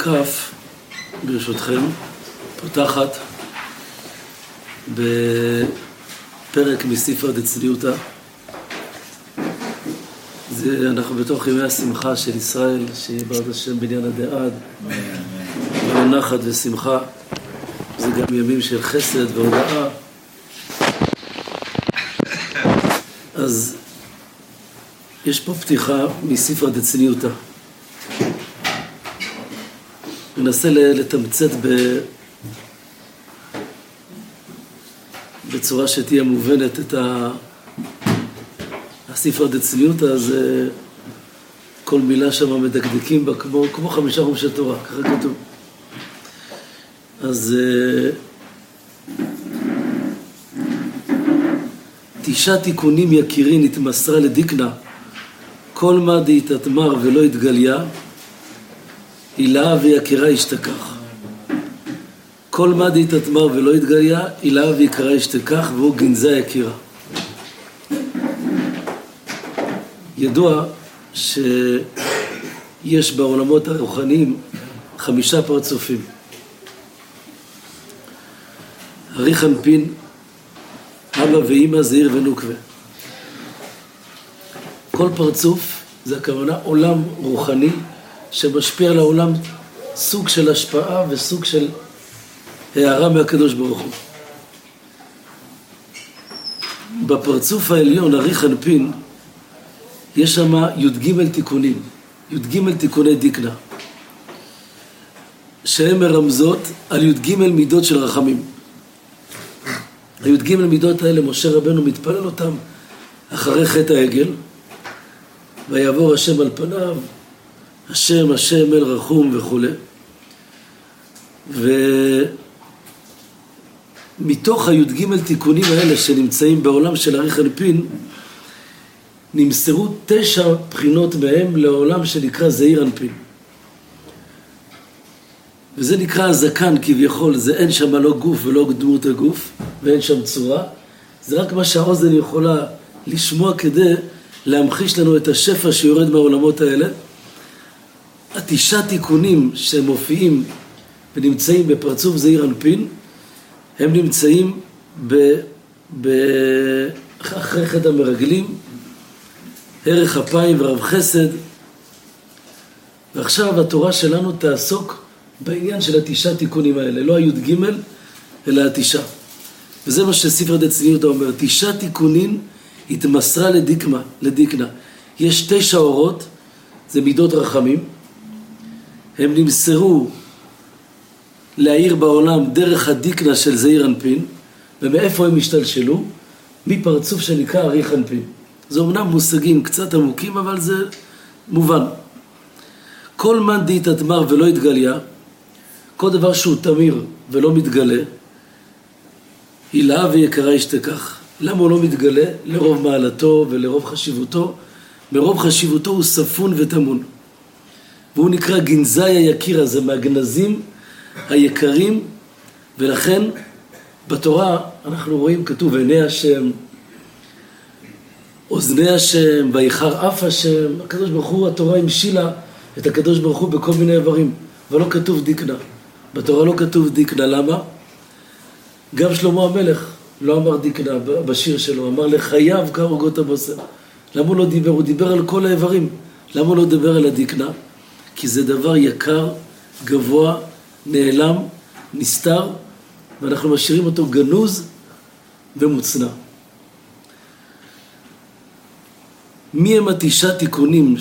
כף, ברשותכם, פותחת בפרק מספר דצניותא. אנחנו בתוך ימי השמחה של ישראל, שבעזרת השם בניין עד עד, ונחת ושמחה. זה גם ימים של חסד והודאה. אז יש פה פתיחה מספר דצניותא. ננסה לתמצת בצורה שתהיה מובנת את הספר דצניותא. אז כל מילה שם מדקדקים בה כמו 5 חומשי תורה, ככה כתוב. אז 9 תיקונים יקירי נתמסרה לדיקנה, כל מה דהתתמר ולא התגליה, הילה ויקרה השתכח. כל מה דהתתמר ולא התגליה, הילה ויקרה השתכח, והוא גנזה יקירה. ידוע שיש בעולמות הרוחניים 5 פרצופים. אריך אנפין, אבא ואמא, זעיר ונוקבה. כל פרצוף זה הכוונה עולם רוחני שמשפיע על העולם, סוג של השפעה וסוג של הערה מהקדוש ברוך הוא. בפרצוף העליון, אריך אנפין, יש שם י"ג תיקונים, י"ג תיקוני דיקנה, שהן מרמזות על י"ג מידות של רחמים. הי"ג מידות האלה, משה רבנו מתפלל אותם אחרי חטא העגל, ויעבור השם על פניו, השם השם אל רחום וכו'. ומתוך הי"ג תיקונים האלה שנמצאים בעולם של אריך אנפין, נמסרו 9 בחינות מהם לעולם שנקרא זעיר אנפין. וזה נקרא הזקן כביכול, זה אין שם לא גוף ולא דמות הגוף, ואין שם צורה. זה רק מה שהאוזן יכולה לשמוע כדי להמחיש לנו את השפע שיורד מהעולמות האלה. 9 תיקונים שמופיעים ונמצאים בפרצוף זעיר אנפין, הם נמצאים אחרי חטא המרגלים, ערך אפיים ורב חסד. ועכשיו התורה שלנו תעסוק בעניין של 9 תיקונים האלה, לא הי"ג אלא 9. וזה מה שספר דצניותא אומר, 9 תיקונים התמסרה לדיקנה. יש 9 אורות, זה מידות רחמים, הם נמסרו להאיר בעולם דרך הדיקנה של זעיר אנפין. ומאיפה הם השתלשלו? מפרצוף שנקרא אריך אנפין. זה אומנם מושגים קצת עמוקים, אבל זה מובן. כל מן דהתתמר ולא התגליה, כל דבר שהוא תמיר ולא מתגלה, הילה ויקרה השתכח. למה הוא לא מתגלה? לרוב מעלתו ולרוב חשיבותו. מרוב חשיבותו הוא ספון ותמון. והוא נקרא גנזי היקירה, זה מהגנזים היקרים. ולכן בתורה אנחנו רואים כתוב עיני השם, אוזני השם, ויחר אף השם. הקדוש ברוך הוא, התורה המשילה את הקדוש ברוך הוא בכל מיני איברים, אבל לא כתוב דיקנה. בתורה לא כתוב דיקנה. למה? גם שלמה המלך לא אמר דיקנה בשיר שלו, אמר לחייו כהורגות הבוסר. למה הוא לא דיבר? הוא דיבר על כל האיברים. למה הוא לא דיבר על הדיקנה? כי זה דבר יקר, גבוה, נעלם, נסתר, ואנחנו משאירים אותו גנוז ומוצנע. מי הם 9 תיקונים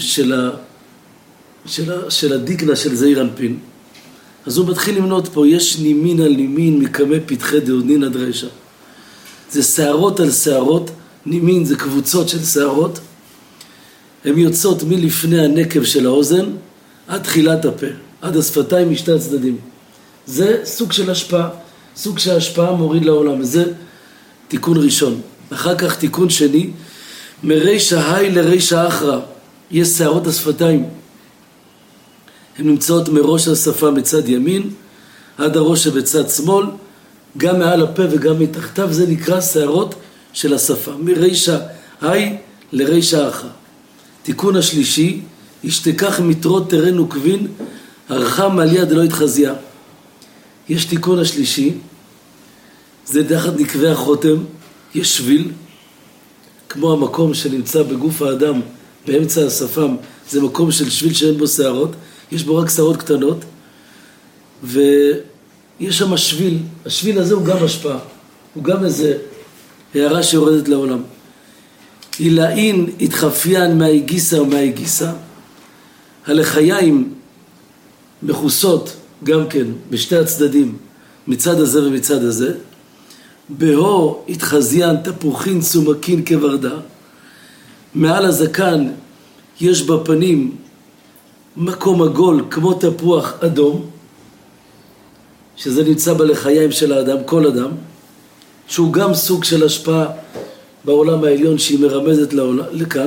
של הדיקנה של זעיר אנפין? אז הוא מתחיל למנות פה, יש נימין על נימין מקמי פתחי דאודנין עד רשע. זה שערות על שערות, נימין זה קבוצות של שערות, הן יוצאות מלפני הנקב של האוזן עד תחילת הפה, עד השפתיים משתי הצדדים. זה סוג של השפעה, סוג שההשפעה מוריד לעולם. זה תיקון ראשון. אחר כך תיקון שני, מרישא היי לרישא אחרא, יש שערות השפתיים. הן נמצאות מראש השפה מצד ימין עד הראש שבצד שמאל, גם מעל הפה וגם מתחתיו. זה נקרא שערות של השפה, מרישא היי לרישא אחרא. תיקון השלישי, השתכח מתרות תרן וקבין הרחם על יד לא התחזיה. יש תיקון השלישי, זה תחת נקבי החותם, יש שביל, כמו המקום שנמצא בגוף האדם, באמצע השפם, זה מקום של שביל שאין בו שערות, יש בו רק שערות קטנות, ויש שם שביל, השביל הזה הוא גם השפעה, הוא גם איזה הערה שיורדת לעולם. אילאין התחפיין מהי גיסה ומהי גיסה, הלחיים מכוסות גם כן בשתי הצדדים, מצד הזה ומצד הזה, בהו התחזיין תפוחין צומקין כוורדה, מעל הזקן יש בפנים מקום עגול כמו תפוח אדום, שזה נמצא בלחיים של האדם, כל אדם, שהוא גם סוג של השפעה בעולם העליון שהיא מרמזת לכאן.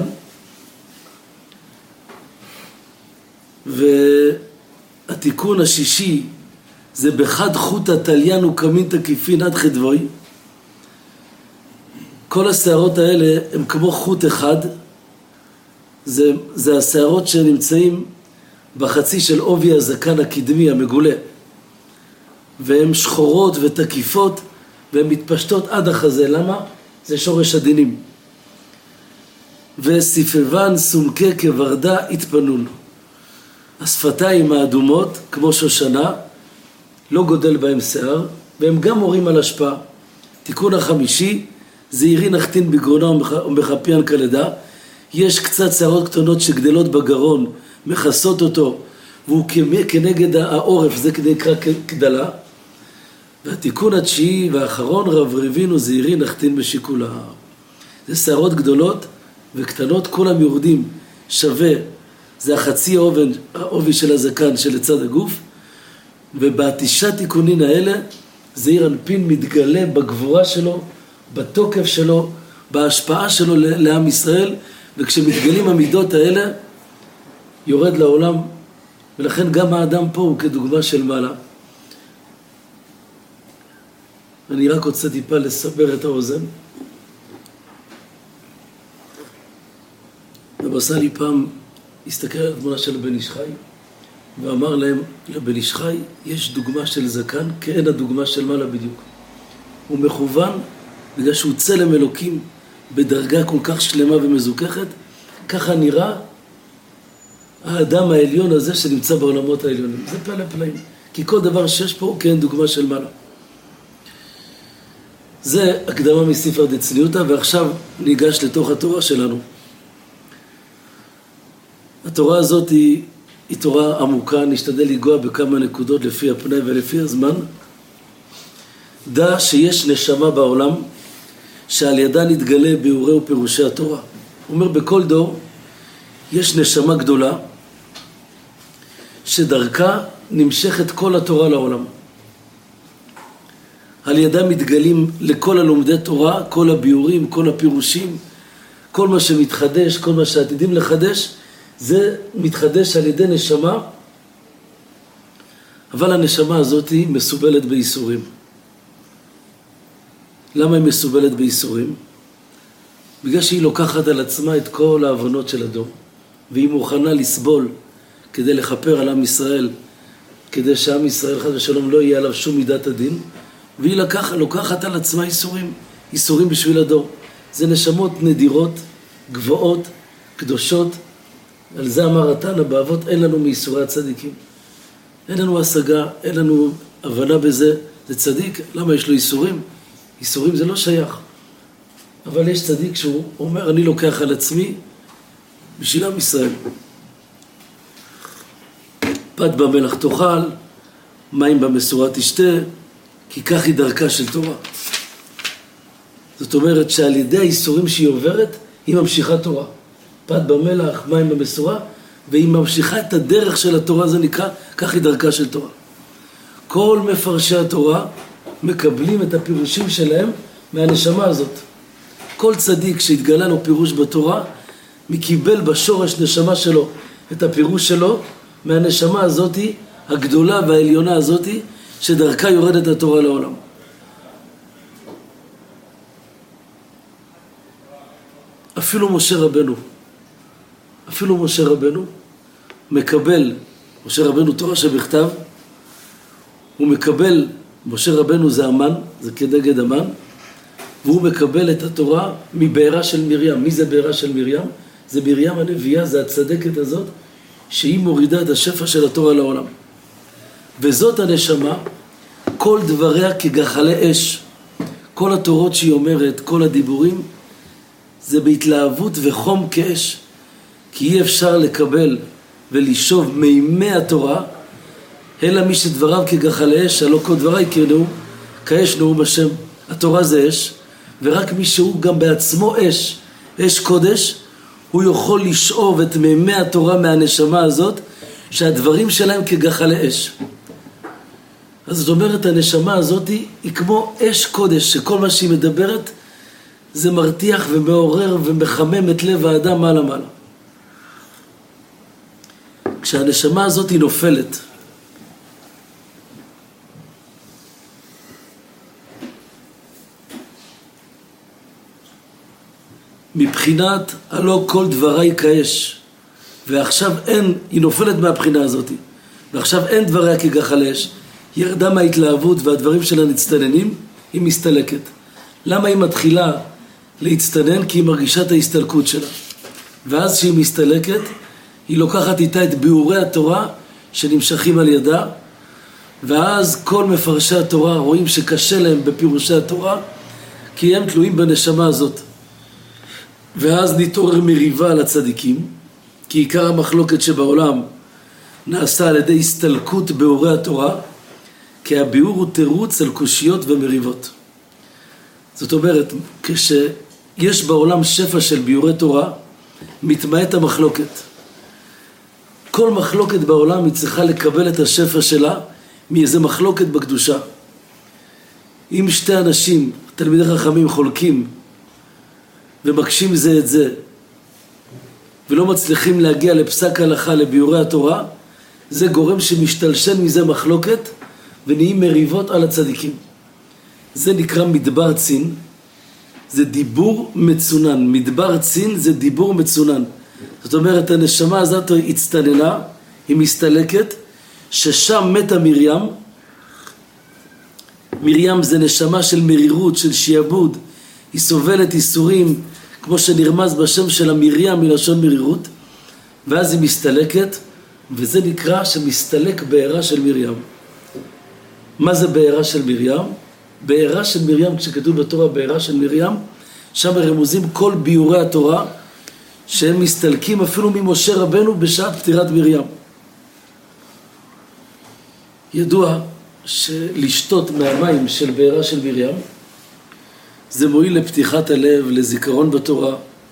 והתיקון השישי זה בחד חוט התליין וקמין תקיפין עד חדבוי. כל השערות האלה הם כמו חוט אחד, זה השערות שנמצאים בחצי של עובי הזקן הקדמי המגולה, והן שחורות ותקיפות והן מתפשטות עד החזה. למה? זה שורש הדינים. וסיפבן סומקה כוורדה התפנון, השפתיים האדומות כמו שושנה, לא גודל בהם שיער, והם גם מורים על השפעה. תיקון החמישי, זעירי נחתין בגרונה ומחפיין כלדה, יש קצת שערות קטנות שגדלות בגרון, מכסות אותו, והוא כנגד העורף, זה נקרא כדלה. והתיקון התשיעי והאחרון, רברבין וזעירי נחתין בשיקולה. זה שערות גדולות וקטנות, כולם יורדים שווה, זה החצי העובי של הזקן שלצד הגוף, ובתשעה תיקונים האלה זעיר אנפין מתגלה בגבורה שלו, בתוקף שלו, בהשפעה שלו לעם ישראל, וכשמתגלים המידות האלה יורד לעולם. ולכן גם האדם פה הוא כדוגמה של מעלה. אני רק רוצה טיפה לסבר את האוזן. אבא סאלי פעם הסתכל על התמונה של בן איש חי ואמר להם, לבן איש חי יש דוגמה של זקן כאין הדוגמה של מעלה בדיוק. הוא מכוון בגלל שהוא צלם אלוקים בדרגה כל כך שלמה ומזוכחת, ככה נראה האדם העליון הזה שנמצא בעולמות העליונים. זה פלא פלאים, כי כל דבר שיש פה כאין דוגמה של מעלה. זה הקדמה מספר דצניותא, ועכשיו ניגש לתוך התורה שלנו. התורה הזאת היא תורה עמוקה, נשתדל לגוע בכמה נקודות לפי הפני ולפי הזמן. דע שיש נשמה בעולם שעל ידה נתגלה ביאורי ופירושי התורה. הוא אומר, בכל דור יש נשמה גדולה שדרכה נמשכת כל התורה לעולם. על ידה מתגלים לכל הלומדי תורה, כל הביאורים, כל הפירושים, כל מה שמתחדש, כל מה שעתידים לחדש, זה מתחדש על ידי נשמה, אבל הנשמה הזאת היא מסובלת בייסורים. למה היא מסובלת בייסורים? בגלל שהיא לוקחת על עצמה את כל ההבנות של הדור, והיא מוכנה לסבול כדי לכפר על עם ישראל, כדי שעם ישראל חס ושלום לא יהיה עליו שום מידת הדין, והיא לוקחת על עצמה ייסורים בשביל הדור. זה נשמות נדירות, גבוהות, קדושות. על זה אמר התנא, באבות אין לנו מייסורי הצדיקים. אין לנו השגה, אין לנו הבנה בזה. זה צדיק, למה יש לו ייסורים? ייסורים זה לא שייך. אבל יש צדיק שהוא אומר, אני לוקח על עצמי בשביל עם ישראל. פת במלח תאכל, מים במשורה תשתה, כי כך היא דרכה של תורה. זאת אומרת שעל ידי הייסורים שהיא עוברת, היא ממשיכה תורה. פת במלח, מים במשורה, והיא ממשיכה את הדרך של התורה, זה נקרא, כך היא דרכה של תורה. כל מפרשי התורה מקבלים את הפירושים שלהם מהנשמה הזאת. כל צדיק שהתגלה לו פירוש בתורה, מקיבל בשורש נשמה שלו את הפירוש שלו, מהנשמה הזאת, הגדולה והעליונה הזאת, שדרכה יורדת התורה לעולם. אפילו משה רבנו מקבל משה רבנו תורה שבכתב, הוא מקבל, משה רבנו זה אמן, זה כנגד אמן, והוא מקבל את התורה מבעירה של מרים. מי זה בעירה של מרים? זה מרים הנביאה, זה הצדקת הזאת, שהיא מורידה את השפע של התורה לעולם. וזאת הנשמה, כל דבריה כגחלי אש. כל התורות שהיא אומרת, כל הדיבורים, זה בהתלהבות וחום כאש. כי אי אפשר לקבל ולשוב מימי התורה, אלא מי שדבריו כגחלי אש, הלא כל דבריי כאש נאום השם. התורה זה אש, ורק מי שהוא גם בעצמו אש, אש קודש, הוא יכול לשאוב את מימי התורה מהנשמה הזאת, שהדברים שלהם כגחלי אש. אז זאת אומרת, הנשמה הזאת היא כמו אש קודש, שכל מה שהיא מדברת זה מרתיח ומעורר ומחמם את לב האדם מעלה מעלה. כשהנשמה הזאת היא נופלת, מבחינת הלא כל דבריי כאש, ועכשיו אין, היא נופלת מהבחינה הזאת, ועכשיו אין דבריה כגחלי אש, ירדה מההתלהבות והדברים שלה נצטננים, היא מסתלקת. למה היא מתחילה להצטנן? כי היא מרגישה את ההסתלקות שלה. ואז שהיא מסתלקת, היא לוקחת איתה את ביאורי התורה שנמשכים על ידה, ואז כל מפרשי התורה רואים שקשה להם בפירושי התורה, כי הם תלויים בנשמה הזאת. ואז נתעורר מריבה על הצדיקים, כי עיקר המחלוקת שבעולם נעשה על ידי הסתלקות ביאורי התורה, כי הביאור הוא תירוץ על קושיות ומריבות. זאת אומרת, כשיש בעולם שפע של ביאורי תורה, מתמעט המחלוקת. כל מחלוקת בעולם היא צריכה לקבל את השפע שלה מאיזה מחלוקת בקדושה. אם שתי אנשים, תלמידי חכמים, חולקים ומקשים זה את זה, ולא מצליחים להגיע לפסק הלכה, לביאורי התורה, זה גורם שמשתלשל מזה מחלוקת, ונהיים מריבות על הצדיקים. זה נקרא מדבר צין, זה דיבור מצונן. מדבר צין זה דיבור מצונן. זאת אומרת, הנשמה הזאת הצטננה, היא מסתלקת, ששם מתה מרים. מרים זה נשמה של מרירות, של שיעבוד, היא סובלת איסורים, כמו שנרמז בשם של המרים מלשון מרירות, ואז היא מסתלקת, וזה נקרא שמסתלק בעירה של מרים. מה זה בעירה של מרים? בעירה של מרים, כשכתוב בתורה בעירה של מרים, שם רמוזים כל ביאורי התורה, שהם מסתלקים אפילו ממשה רבנו בשעת פטירת מרים. ידוע שלשתות מהמים של בעירה של מרים, זה מועיל לפתיחת הלב, לזיכרון בתורה,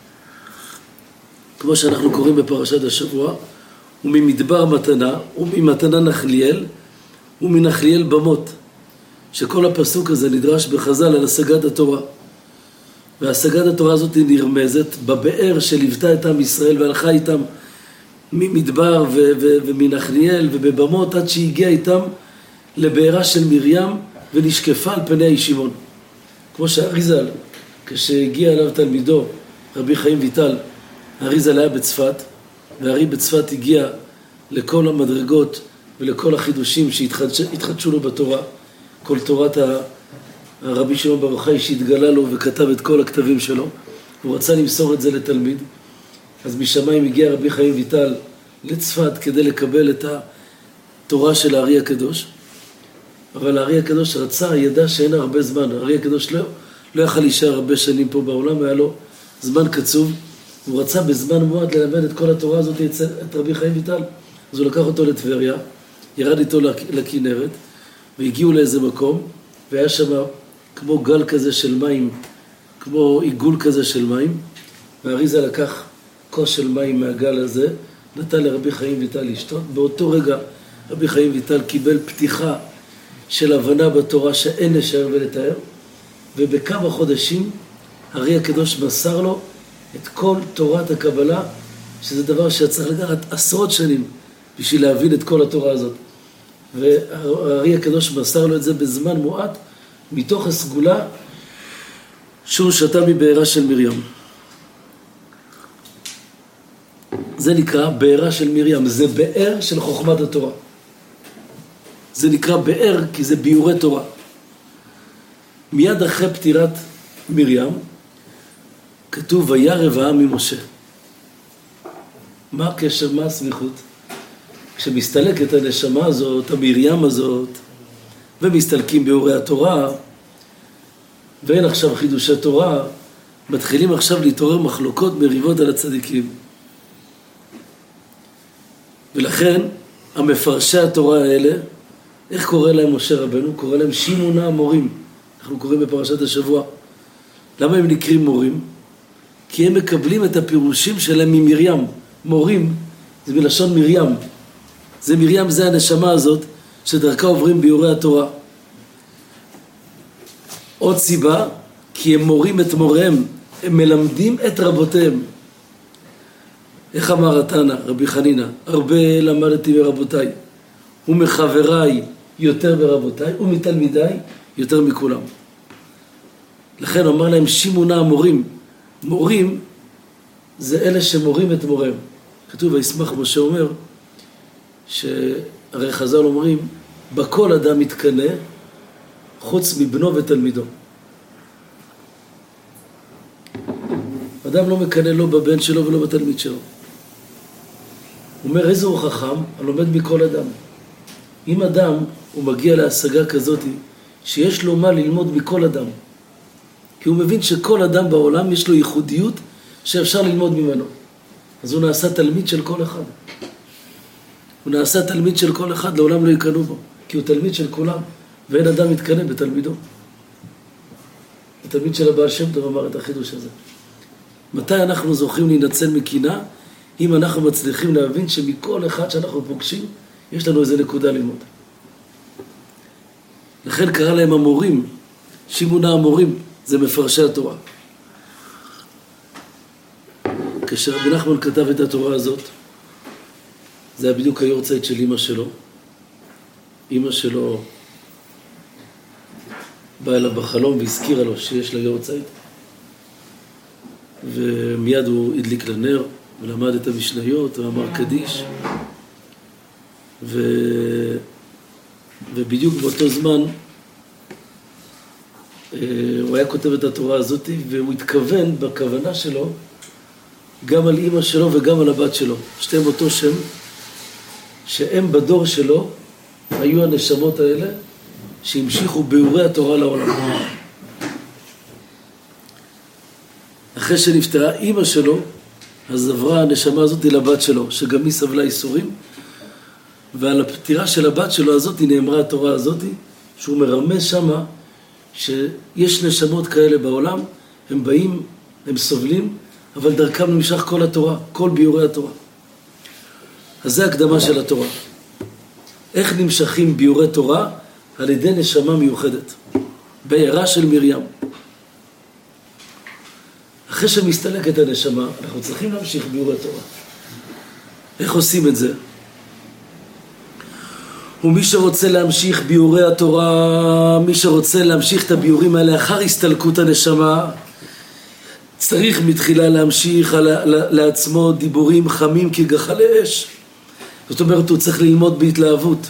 כמו שאנחנו קוראים בפרשת השבוע, וממדבר מתנה, וממתנה נחליאל, ומנחליאל במות, שכל הפסוק הזה נדרש בחז"ל על השגת התורה. והשגת התורה הזאת היא נרמזת בבאר שליוותה את עם ישראל והלכה איתם ממדבר ומנחליאל ובבמות, עד שהגיעה איתם לבארה של מרים ונשקפה על פני הישימון. כמו שהאריזל, כשהגיע אליו תלמידו רבי חיים ויטל, האריזל היה בצפת, והארי בצפת הגיע לכל המדרגות ולכל החידושים שהתחדשו לו בתורה, כל תורת הרבי שמעון בר יוחאי שהתגלה לו וכתב את כל הכתבים שלו, הוא רצה למסור את זה לתלמיד. אז משמיים הגיע רבי חיים ויטל לצפת כדי לקבל את התורה של הארי הקדוש, אבל הארי הקדוש רצה, ידע שאין הרבה זמן. הארי הקדוש לא יכל להישאר הרבה שנים פה בעולם, היה לו זמן קצוב, הוא רצה בזמן מועט ללמד את כל התורה הזאת את רבי חיים ויטל. אז הוא לקח אותו לטבריה, ירד איתו לכנרת, והגיעו לאיזה מקום, והיה שם כמו גל כזה של מים, כמו עיגול כזה של מים, והאריזה לקח כוס של מים מהגל הזה, נתן לרבי חיים ויטל לשתות. באותו רגע רבי חיים ויטל קיבל פתיחה של הבנה בתורה שאין לשער ולתאר, ובכמה חודשים הארי הקדוש מסר לו את כל תורת הקבלה, שזה דבר שצריך לקחת עשרות שנים בשביל להבין את כל התורה הזאת. והארי הקדוש מסר לו את זה בזמן מועט, מתוך הסגולה שהוא שתה מבארה של מרים. זה נקרא בארה של מרים, זה באר של חוכמת התורה. זה נקרא באר כי זה ביורי תורה. מיד אחרי פטירת מרים, כתוב וירא העם ממשה. מה הקשר, מה הסמיכות? כשמסתלקת הנשמה הזאת, המרים הזאת, ומסתלקים ביורי התורה, ואין עכשיו חידושי תורה, מתחילים עכשיו להתעורר מחלוקות מריבות על הצדיקים. ולכן המפרשי התורה האלה, איך קורא להם משה רבנו? קורא להם שמונה המורים. אנחנו קוראים בפרשת השבוע. למה הם נקראים מורים? כי הם מקבלים את הפירושים שלהם ממרים. מורים זה מלשון מרים. זה מרים, זה הנשמה הזאת שדרכה עוברים ביורי התורה. עוד סיבה, כי הם מורים את מוריהם, הם מלמדים את רבותיהם. איך אמר התנא, רבי חנינא, הרבה למדתי מרבותיי, ומחבריי יותר מרבותיי, ומתלמידיי יותר מכולם. לכן אמר להם שמונה המורים. מורים זה אלה שמורים את מוריהם. כתוב וישמח משה אומר, שהרי חז"ל אומרים, בכל אדם מתקנא חוץ מבנו ותלמידו. אדם לא מקנא לא בבן שלו ולא בתלמיד שלו. הוא אומר, איזה הוא חכם? הלומד מכל אדם. אם אדם הוא מגיע להשגה כזאת שיש לו מה ללמוד מכל אדם, כי הוא מבין שכל אדם בעולם יש לו ייחודיות שאפשר ללמוד ממנו, אז הוא נעשה תלמיד של כל אחד. הוא נעשה תלמיד של כל אחד, לעולם לא יקנו בו, כי הוא תלמיד של כולם, ואין אדם מתקנא בתלמידו. התלמיד של הבעל שם טוב אמר את החידוש הזה. מתי אנחנו זוכים להינצל מקנאה? אם אנחנו מצליחים להבין שמכל אחד שאנחנו פוגשים, יש לנו איזה נקודה ללמוד. לכן קרא להם המורים, שמונה המורים, זה מפרשי התורה. כשרבי נחמן כתב את התורה הזאת, זה היה בדיוק היורצייט של אמא שלו. אמא שלו באה אליו בחלום והזכירה לו שיש לה יורצייט, ומיד הוא הדליק לנר ולמד את המשניות ואמר קדיש, ובדיוק באותו זמן הוא היה כותב את התורה הזאת, והוא התכוון בכוונה שלו גם על אמא שלו וגם על הבת שלו, שתיהם אותו שם, שהם בדור שלו היו הנשמות האלה שהמשיכו ביאורי התורה לעולם. אחרי שנפטרה אמא שלו, אז עברה הנשמה הזאת לבת שלו, שגם היא סבלה איסורים, ועל הפטירה של הבת שלו הזאת נאמרה התורה הזאת, שהוא מרמז שמה שיש נשמות כאלה בעולם, הם באים, הם סובלים, אבל דרכם נמשך כל התורה, כל ביאורי התורה. אז זה הקדמה של התורה. איך נמשכים ביאורי תורה? על ידי נשמה מיוחדת, בארה של מרים. אחרי שמסתלקת הנשמה, אנחנו צריכים להמשיך ביאורי תורה. איך עושים את זה? ומי שרוצה להמשיך ביאורי התורה, מי שרוצה להמשיך את הביאורים האלה אחר הסתלקות הנשמה, צריך מתחילה להמשיך לעצמו דיבורים חמים כגחלי אש. זאת אומרת, הוא צריך ללמוד בהתלהבות.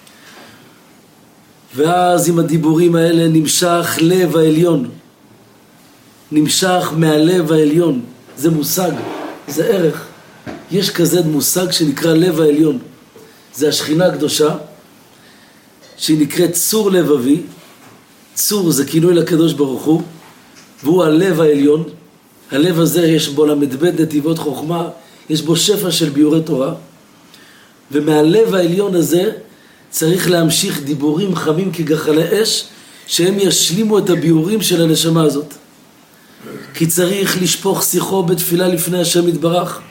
ואז עם הדיבורים האלה נמשך לב העליון. נמשך מהלב העליון. זה מושג, זה ערך. יש כזה מושג שנקרא לב העליון. זה השכינה הקדושה, שהיא נקראת צור לבבי. צור זה כינוי לקדוש ברוך הוא, והוא הלב העליון. הלב הזה יש בו למדבד נתיבות חוכמה, יש בו שפע של ביאורי תורה, ומהלב העליון הזה צריך להמשיך דיבורים חמים כגחלי אש, שהם ישלימו את הביאורים של הנשמה הזאת. כי צריך לשפוך שיחו בתפילה לפני השם יתברך,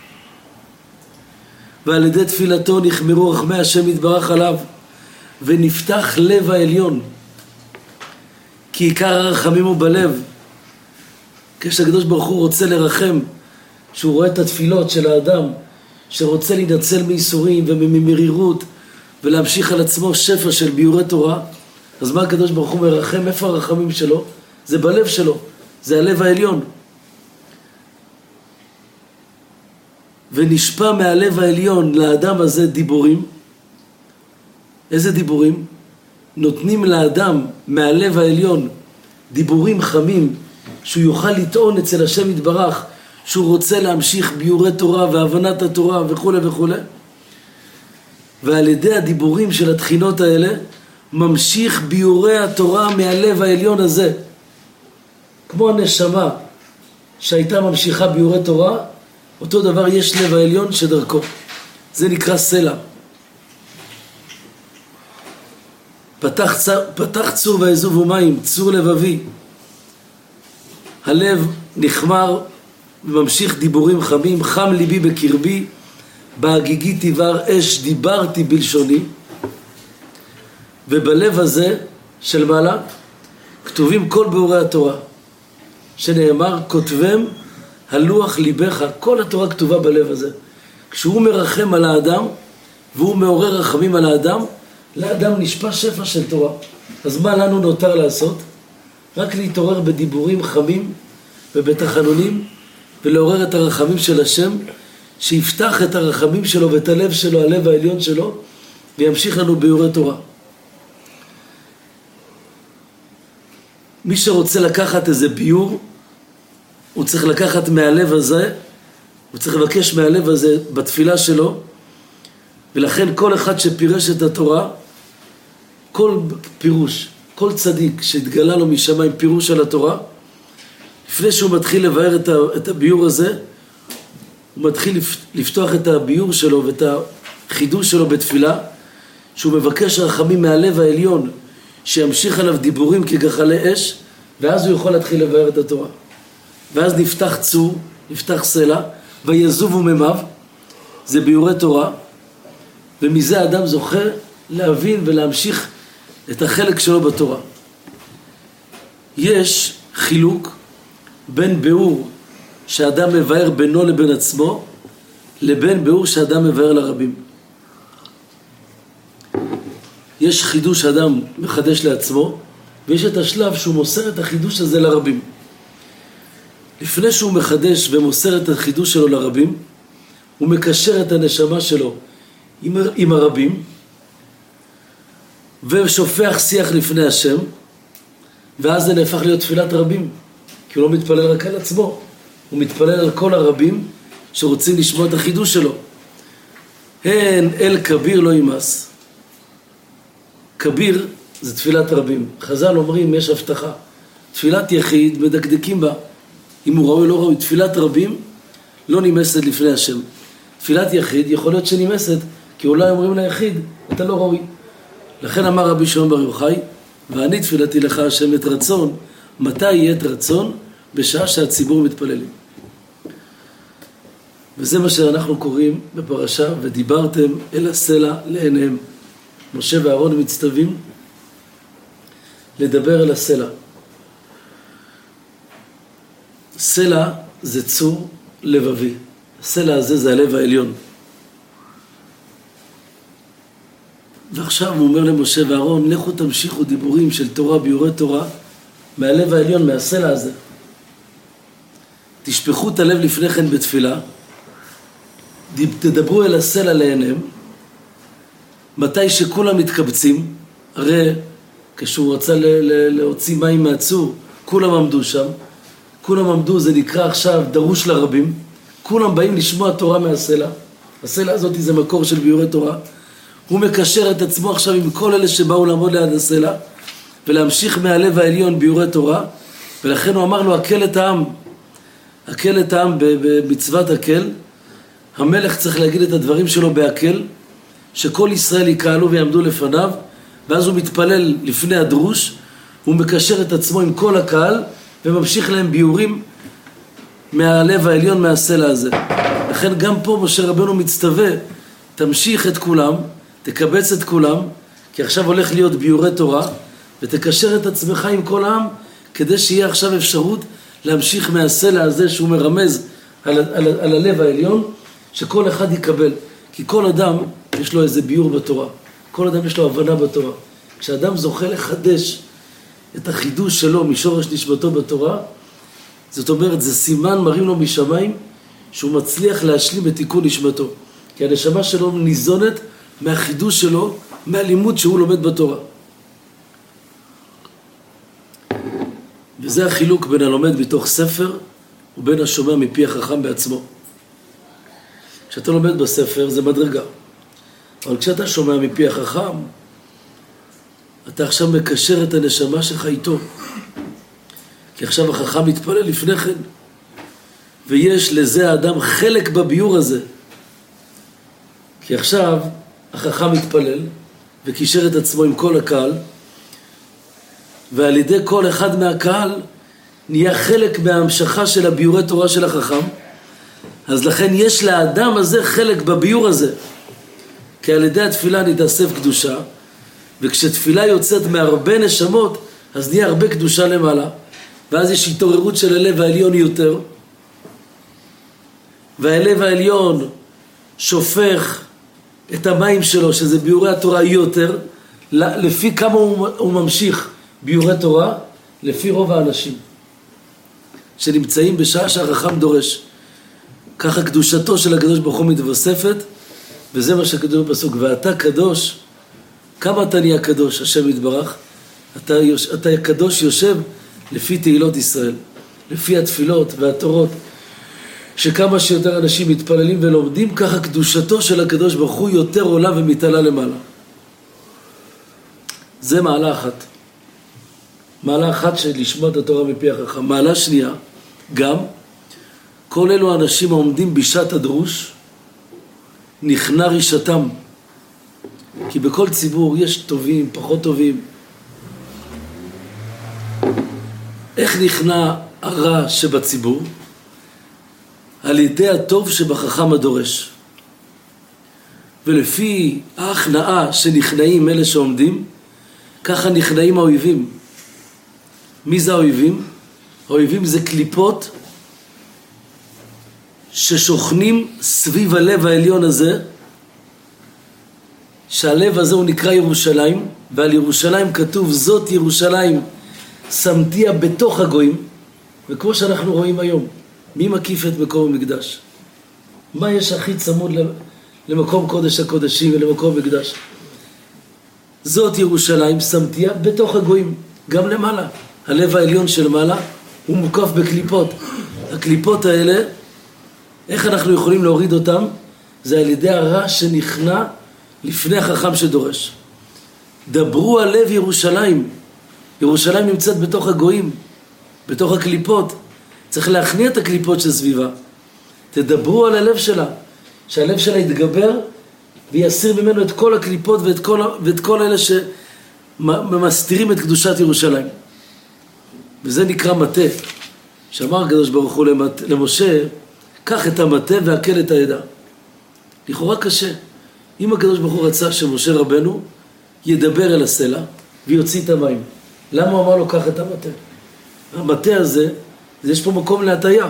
ועל ידי תפילתו נחמרו רחמי השם יתברך עליו, ונפתח לב העליון, כי עיקר הרחמים הוא בלב. כשהקדוש ברוך הוא רוצה לרחם, שהוא רואה את התפילות של האדם שרוצה להינצל מייסורים וממרירות ולהמשיך על עצמו שפע של ביאורי תורה, אז מה הקדוש ברוך הוא מרחם? איפה הרחמים שלו? זה בלב שלו, זה הלב העליון. ונשפע מהלב העליון לאדם הזה דיבורים. איזה דיבורים? נותנים לאדם מהלב העליון דיבורים חמים, שהוא יוכל לטעון אצל השם יתברך, שהוא רוצה להמשיך ביורי תורה והבנת התורה וכו' וכו'. ועל ידי הדיבורים של התחינות האלה, ממשיך ביורי התורה מהלב העליון הזה. כמו הנשמה שהייתה ממשיכה ביורי תורה, אותו דבר יש לב העליון שדרכו. זה נקרא סלע. פתח צור ויעזובו מים, צור לבבי. הלב נחמר וממשיך דיבורים חמים, חם ליבי בקרבי, בהגיגי תיבר אש דיברתי בלשוני. ובלב הזה של מעלה כתובים כל ביאורי התורה, שנאמר כותבם הלוח ליבך. כל התורה כתובה בלב הזה. כשהוא מרחם על האדם והוא מעורר רחמים על האדם, לאדם נשפע שפע של תורה. אז מה לנו נותר לעשות? רק להתעורר בדיבורים חמים ובתחנונים, ולעורר את הרחמים של השם, שיפתח את הרחמים שלו ואת הלב שלו, הלב העליון שלו, וימשיך לנו ביורי תורה. מי שרוצה לקחת איזה ביור, הוא צריך לקחת מהלב הזה, הוא צריך לבקש מהלב הזה בתפילה שלו, ולכן כל אחד שפירש את התורה, כל פירוש, כל צדיק שהתגלה לו משמיים פירוש על התורה, לפני שהוא מתחיל לבאר את הביור הזה, הוא מתחיל לפתוח את הביור שלו ואת החידוש שלו בתפילה, שהוא מבקש רחמים מהלב העליון, שימשיך עליו דיבורים כגחלי אש, ואז הוא יכול להתחיל לבאר את התורה. ואז נפתח צור, נפתח סלע, ויעזובו מימיו, זה ביורי תורה, ומזה האדם זוכה להבין ולהמשיך את החלק שלו בתורה. יש חילוק בין ביאור שאדם מבאר בינו לבין עצמו, לבין ביאור שאדם מבאר לרבים. יש חידוש אדם מחדש לעצמו, ויש את השלב שהוא מוסר את החידוש הזה לרבים. לפני שהוא מחדש ומוסר את החידוש שלו לרבים, הוא מקשר את הנשמה שלו עם הרבים, ושופך שיח לפני השם, ואז זה נהפך להיות תפילת רבים, כי הוא לא מתפלל רק על עצמו, הוא מתפלל על כל הרבים שרוצים לשמוע את החידוש שלו. הן אל כביר לא ימאס. כביר זה תפילת רבים. חז"ל אומרים יש הבטחה. תפילת יחיד מדקדקים בה. אם הוא ראוי לא ראוי. תפילת רבים לא נמסת לפני השם. תפילת יחיד יכול להיות שנמסת, כי אולי אומרים ליחיד אתה לא ראוי. לכן אמר רבי שמעון בר יוחאי, ואני תפילתי לך השם את רצון. מתי יהיה את רצון? בשעה שהציבור מתפללים. וזה מה שאנחנו קוראים בפרשה, ודיברתם אל הסלע לעיניהם. משה ואהרון מצטווים לדבר אל הסלע. סלע זה צור לבבי. הסלע הזה זה הלב העליון. ועכשיו הוא אומר למשה ואהרון, לכו תמשיכו דיבורים של תורה ביורי תורה מהלב העליון, מהסלע הזה. תשפכו את הלב לפני כן בתפילה, תדברו אל הסלע לעיניהם, מתי שכולם מתקבצים, הרי כשהוא רצה להוציא מים מהצור, כולם עמדו שם, כולם עמדו, זה נקרא עכשיו דרוש לרבים, כולם באים לשמוע תורה מהסלע, הסלע הזאת זה מקור של ביורי תורה, הוא מקשר את עצמו עכשיו עם כל אלה שבאו לעמוד ליד הסלע, ולהמשיך מהלב העליון ביורי תורה, ולכן הוא אמר לו, הקל את העם, הקל את העם במצוות הקל, המלך צריך להגיד את הדברים שלו בהקל, שכל ישראל יקהלו ויעמדו לפניו, ואז הוא מתפלל לפני הדרוש, הוא מקשר את עצמו עם כל הקהל, וממשיך להם ביורים מהלב העליון מהסלע הזה. לכן גם פה משה רבנו מצטווה, תמשיך את כולם, תקבץ את כולם, כי עכשיו הולך להיות ביורי תורה, ותקשר את עצמך עם כל העם, כדי שיהיה עכשיו אפשרות להמשיך מהסלע הזה שהוא מרמז על הלב העליון, שכל אחד יקבל. כי כל אדם יש לו איזה ביור בתורה, כל אדם יש לו הבנה בתורה. כשאדם זוכה לחדש את החידוש שלו משורש נשמתו בתורה, זאת אומרת, זה סימן מראים לו משמיים, שהוא מצליח להשלים את תיקון נשמתו. כי הנשמה שלו ניזונת מהחידוש שלו, מהלימוד שהוא לומד בתורה. וזה החילוק בין הלומד מתוך ספר ובין השומע מפי החכם בעצמו. כשאתה לומד בספר זה מדרגה. אבל כשאתה שומע מפי החכם, אתה עכשיו מקשר את הנשמה שלך איתו. כי עכשיו החכם מתפלל לפני כן. ויש לזה האדם חלק בביור הזה. כי עכשיו החכם מתפלל וקישר את עצמו עם כל הקהל, ועל ידי כל אחד מהקהל נהיה חלק מההמשכה של הביורי תורה של החכם. אז לכן יש לאדם הזה חלק בביור הזה. כי על ידי התפילה נתאסף קדושה, וכשתפילה יוצאת מהרבה נשמות, אז נהיה הרבה קדושה למעלה, ואז יש התעוררות של הלב העליון יותר, והלב העליון שופך את המים שלו, שזה ביורי התורה יותר, לפי כמה הוא ממשיך ביורי תורה, לפי רוב האנשים שנמצאים בשעה שהחכם דורש. ככה קדושתו של הקדוש ברוך הוא מתווספת, וזה מה שכתוב בפסוק, ואתה קדוש. כמה אתה נהיה קדוש, השם יתברך? אתה קדוש יושב לפי תהילות ישראל, לפי התפילות והתורות, שכמה שיותר אנשים מתפללים ולומדים, ככה קדושתו של הקדוש ברוך הוא יותר עולה ומתעלה למעלה. זה מעלה אחת. מעלה אחת של לשמוע את התורה מפי החכם. מעלה שנייה, גם כל אלו האנשים העומדים בשעת הדרוש, נכנע רישתם. כי בכל ציבור יש טובים, פחות טובים. איך נכנע הרע שבציבור? על ידי הטוב שבחכם הדורש. ולפי ההכנעה שנכנעים אלה שעומדים, ככה נכנעים האויבים. מי זה האויבים? האויבים זה קליפות ששוכנים סביב הלב העליון הזה, שהלב הזה הוא נקרא ירושלים, ועל ירושלים כתוב זאת ירושלים שמתיה בתוך הגויים. וכמו שאנחנו רואים היום, מי מקיף את מקום המקדש? מה יש הכי צמוד למקום קודש הקודשים ולמקום מקדש? זאת ירושלים שמתיה בתוך הגויים, גם למעלה. הלב העליון של מעלה הוא מוקף בקליפות. הקליפות האלה, איך אנחנו יכולים להוריד אותם? זה על ידי הרע שנכנע לפני החכם שדורש. דברו על לב ירושלים. ירושלים נמצאת בתוך הגויים, בתוך הקליפות. צריך להכניע את הקליפות שסביבה. תדברו על הלב שלה, שהלב שלה יתגבר ויסיר ממנו את כל הקליפות ואת כל אלה שמסתירים את קדושת ירושלים. וזה נקרא מטה. שאמר הקדוש ברוך הוא למשה, קח את המטה והקל את העדה. לכאורה קשה. אם הקדוש ברוך הוא רצה שמשה רבנו ידבר אל הסלע ויוציא את המים, למה הוא אמר לו קח את המטה? המטה הזה, יש פה מקום להטעיה.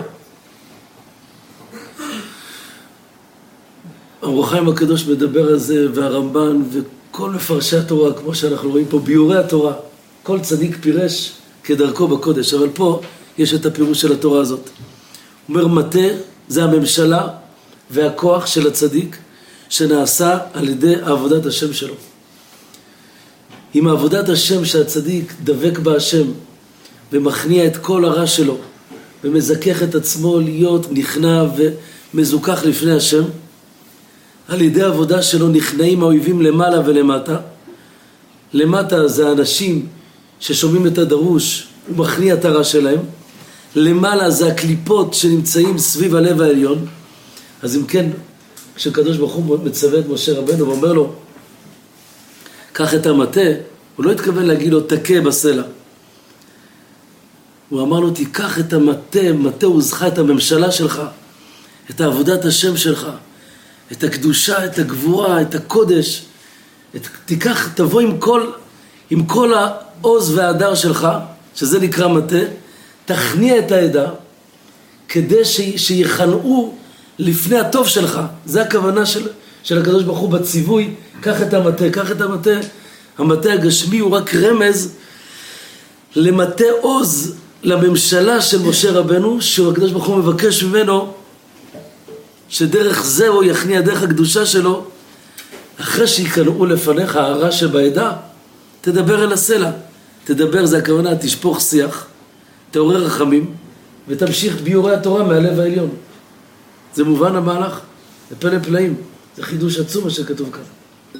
אור החיים הקדוש מדבר על זה, והרמב"ן וכל מפרשי התורה, כמו שאנחנו רואים פה, ביורי התורה, כל צדיק פירש כדרכו בקודש, אבל פה יש את הפירוש של התורה הזאת. אומר מטה זה הממשלה והכוח של הצדיק שנעשה על ידי עבודת השם שלו. עם עבודת השם שהצדיק דבק בהשם ומכניע את כל הרע שלו ומזכך את עצמו להיות נכנע ומזוכח לפני השם, על ידי העבודה שלו נכנעים האויבים למעלה ולמטה. למטה זה האנשים ששומעים את הדרוש ומכניע את הרע שלהם. למעלה זה הקליפות שנמצאים סביב הלב העליון. אז אם כן, כשקדוש ברוך הוא מצווה את משה רבנו ואומר לו קח את המטה, הוא לא התכוון להגיד לו תכה בסלע. הוא אמר לו תיקח את המטה, מטה עוזך, את הממשלה שלך, את עבודת השם שלך, את הקדושה, את הגבורה, את הקודש. תיקח, תבוא עם כל העוז וההדר שלך, שזה נקרא מטה, תכניע את העדה כדי שיחנאו לפני הטוב שלך. זה הכוונה של הקדוש ברוך הוא בציווי, קח את המטה, קח את המטה. המטה הגשמי הוא רק רמז למטה עוז לממשלה של משה רבנו, שהקדוש ברוך הוא מבקש ממנו שדרך זה הוא יכניע דרך הקדושה שלו, אחרי שיקנאו לפניך הרע שבעדה, תדבר אל הסלע. תדבר, זה הכוונה, תשפוך שיח, תעורר רחמים, ותמשיך ביורי התורה מהלב העליון. זה מובן המהלך, זה פלא פלאים, זה חידוש עצום מה שכתוב כאן.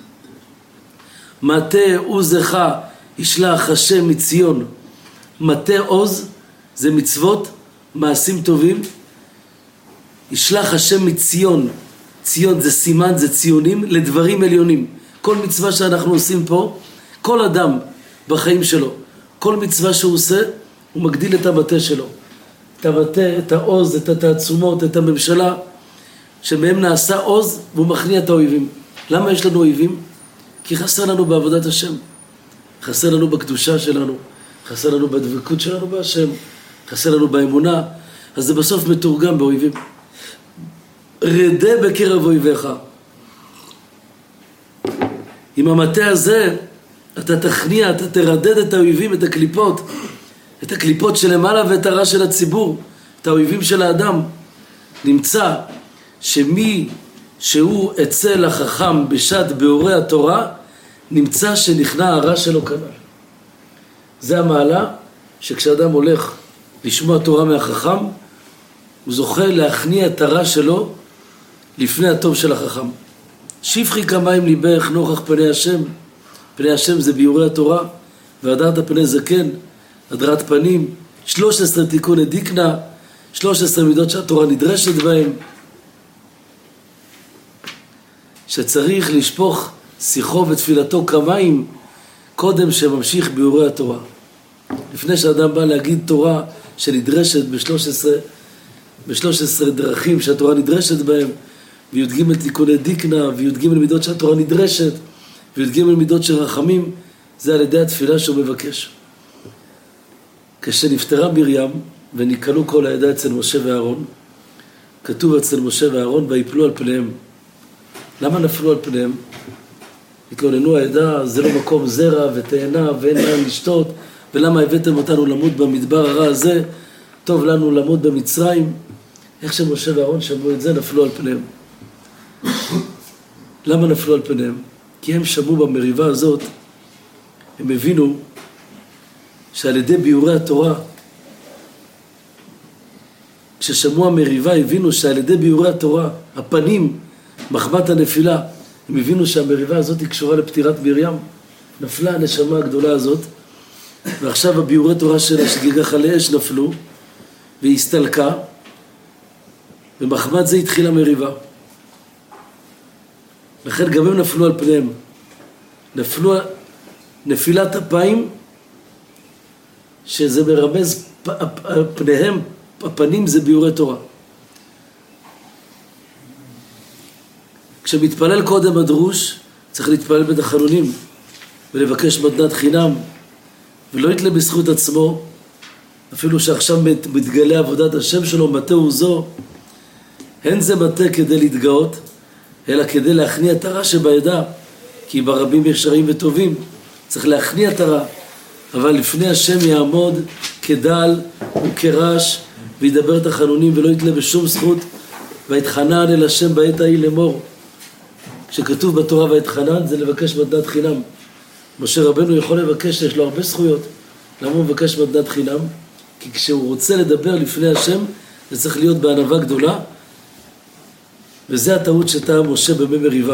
מטה עוזך ישלח השם מציון. מטה עוז זה מצוות, מעשים טובים. ישלח השם מציון. ציון זה סימן, זה ציונים לדברים עליונים. כל מצווה שאנחנו עושים פה, כל אדם בחיים שלו, כל מצווה שהוא עושה, הוא מגדיל את המטה שלו. את המטה, את העוז, את התעצומות, את הממשלה, שמהם נעשה עוז והוא מכניע את האויבים. למה יש לנו אויבים? כי חסר לנו בעבודת השם. חסר לנו בקדושה שלנו, חסר לנו בדבקות שלנו בהשם, חסר לנו באמונה, אז זה בסוף מתורגם באויבים. רדה בקרב אויביך. עם המטה הזה אתה תכניע, אתה תרדד את האויבים, את הקליפות שלמעלה ואת הרע של הציבור, את האויבים של האדם. נמצא שמי שהוא אצל החכם בשעת באורי התורה, נמצא שנכנע הרע שלו כנ"ל. זה המעלה שכשאדם הולך לשמוע תורה מהחכם, הוא זוכה להכניע את הרע שלו לפני הטוב של החכם. שפכי כמים ליבך נוכח פני השם. פני השם זה ביורי התורה, והדרת פני זקן, הדרת פנים, 13 תיקוני דיקנה, 13 מידות שהתורה נדרשת בהם, שצריך לשפוך שיחו ותפילתו כמים קודם שממשיך ביורי התורה. לפני שאדם בא להגיד תורה שנדרשת ב-13 דרכים שהתורה נדרשת בהם, וי"ג תיקוני דיקנה, וי"ג מידות שהתורה נדרשת, וי"ג מידות של רחמים, זה על ידי התפילה שהוא מבקש. כשנפטרה מרים וניקנו כל העדה אצל משה ואהרון, כתוב אצל משה ואהרון ויפלו על פניהם. למה נפלו על פניהם? התלוננו העדה, זה לא מקום זרע ותאנה ואין להם לשתות, ולמה הבאתם אותנו למות במדבר הרע הזה, טוב לנו למות במצרים. איך שמשה ואהרון שמעו את זה, נפלו על פניהם. למה נפלו על פניהם? כי הם שמעו במריבה הזאת, הם הבינו שעל ידי ביורי התורה, כששמעו המריבה הבינו שעל ידי ביורי התורה, הפנים, מחמת הנפילה, הם הבינו שהמריבה הזאת היא קשורה לפטירת מרים, נפלה הנשמה הגדולה הזאת, ועכשיו הביורי תורה שלה שגיגח על האש נפלו, והיא הסתלקה, ומחמת זה התחילה מריבה. לכן גם הם נפלו על פניהם. נפלו נפילת אפיים, שזה מרמז פניהם, הפנים זה ביורי תורה. כשמתפלל קודם הדרוש, צריך להתפלל בתחנונים, ולבקש מתנת חינם, ולא יתלה בזכות עצמו, אפילו שעכשיו מתגלה עבודת השם שלו, מטה הוא זו, אין זה מטה כדי להתגאות, אלא כדי להכניע את הרע שבעדה, כי ברבים ישרים וטובים, צריך להכניע את הרע, אבל לפני השם יעמוד כדל וכרש, וידבר תחנונים ולא יתלה בשום זכות, ויתחנן אל השם בעת ההיא לאמור. כשכתוב בתורה ויתחנן זה לבקש מתנת חינם. משה רבנו יכול לבקש, יש לו הרבה זכויות. למה הוא מבקש מתנת חינם? כי כשהוא רוצה לדבר לפני השם, זה צריך להיות בענווה גדולה, וזה הטעות שטעה משה במי מריבה.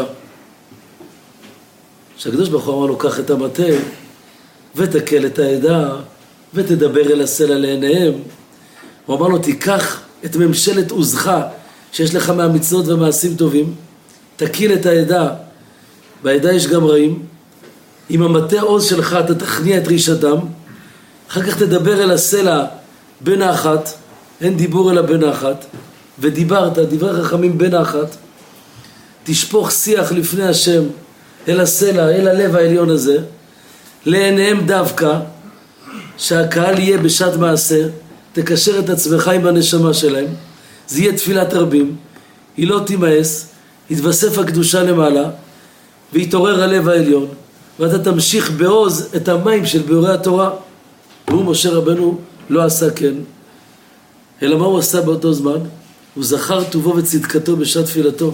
שהקדוש ברוך הוא אמר לו, קח את המטה, ותקל את העדה, ותדבר אל הסלע לעיניהם. הוא אמר לו, תיקח את ממשלת עוזך, שיש לך מהמצוות ומעשים טובים, תקיל את העדה, בעדה יש גם רעים, עם המטה עוז שלך אתה תכניע את רישתם, אחר כך תדבר אל הסלע בן האחת, אין דיבור אלא בן האחת, ודיברת, דברי חכמים בן האחת, תשפוך שיח לפני השם, אל הסלע, אל הלב העליון הזה, לעיניהם דווקא, שהקהל יהיה בשעת מעשה, תקשר את עצמך עם הנשמה שלהם, זה יהיה תפילת רבים, היא לא תימאס, יתווסף הקדושה למעלה, ויתעורר הלב העליון, ואתה תמשיך בעוז את המים של ביורי התורה. והוא משה רבנו לא עשה כן, אלא מה הוא עשה באותו זמן? הוא זכר טובו וצדקתו בשעת תפילתו.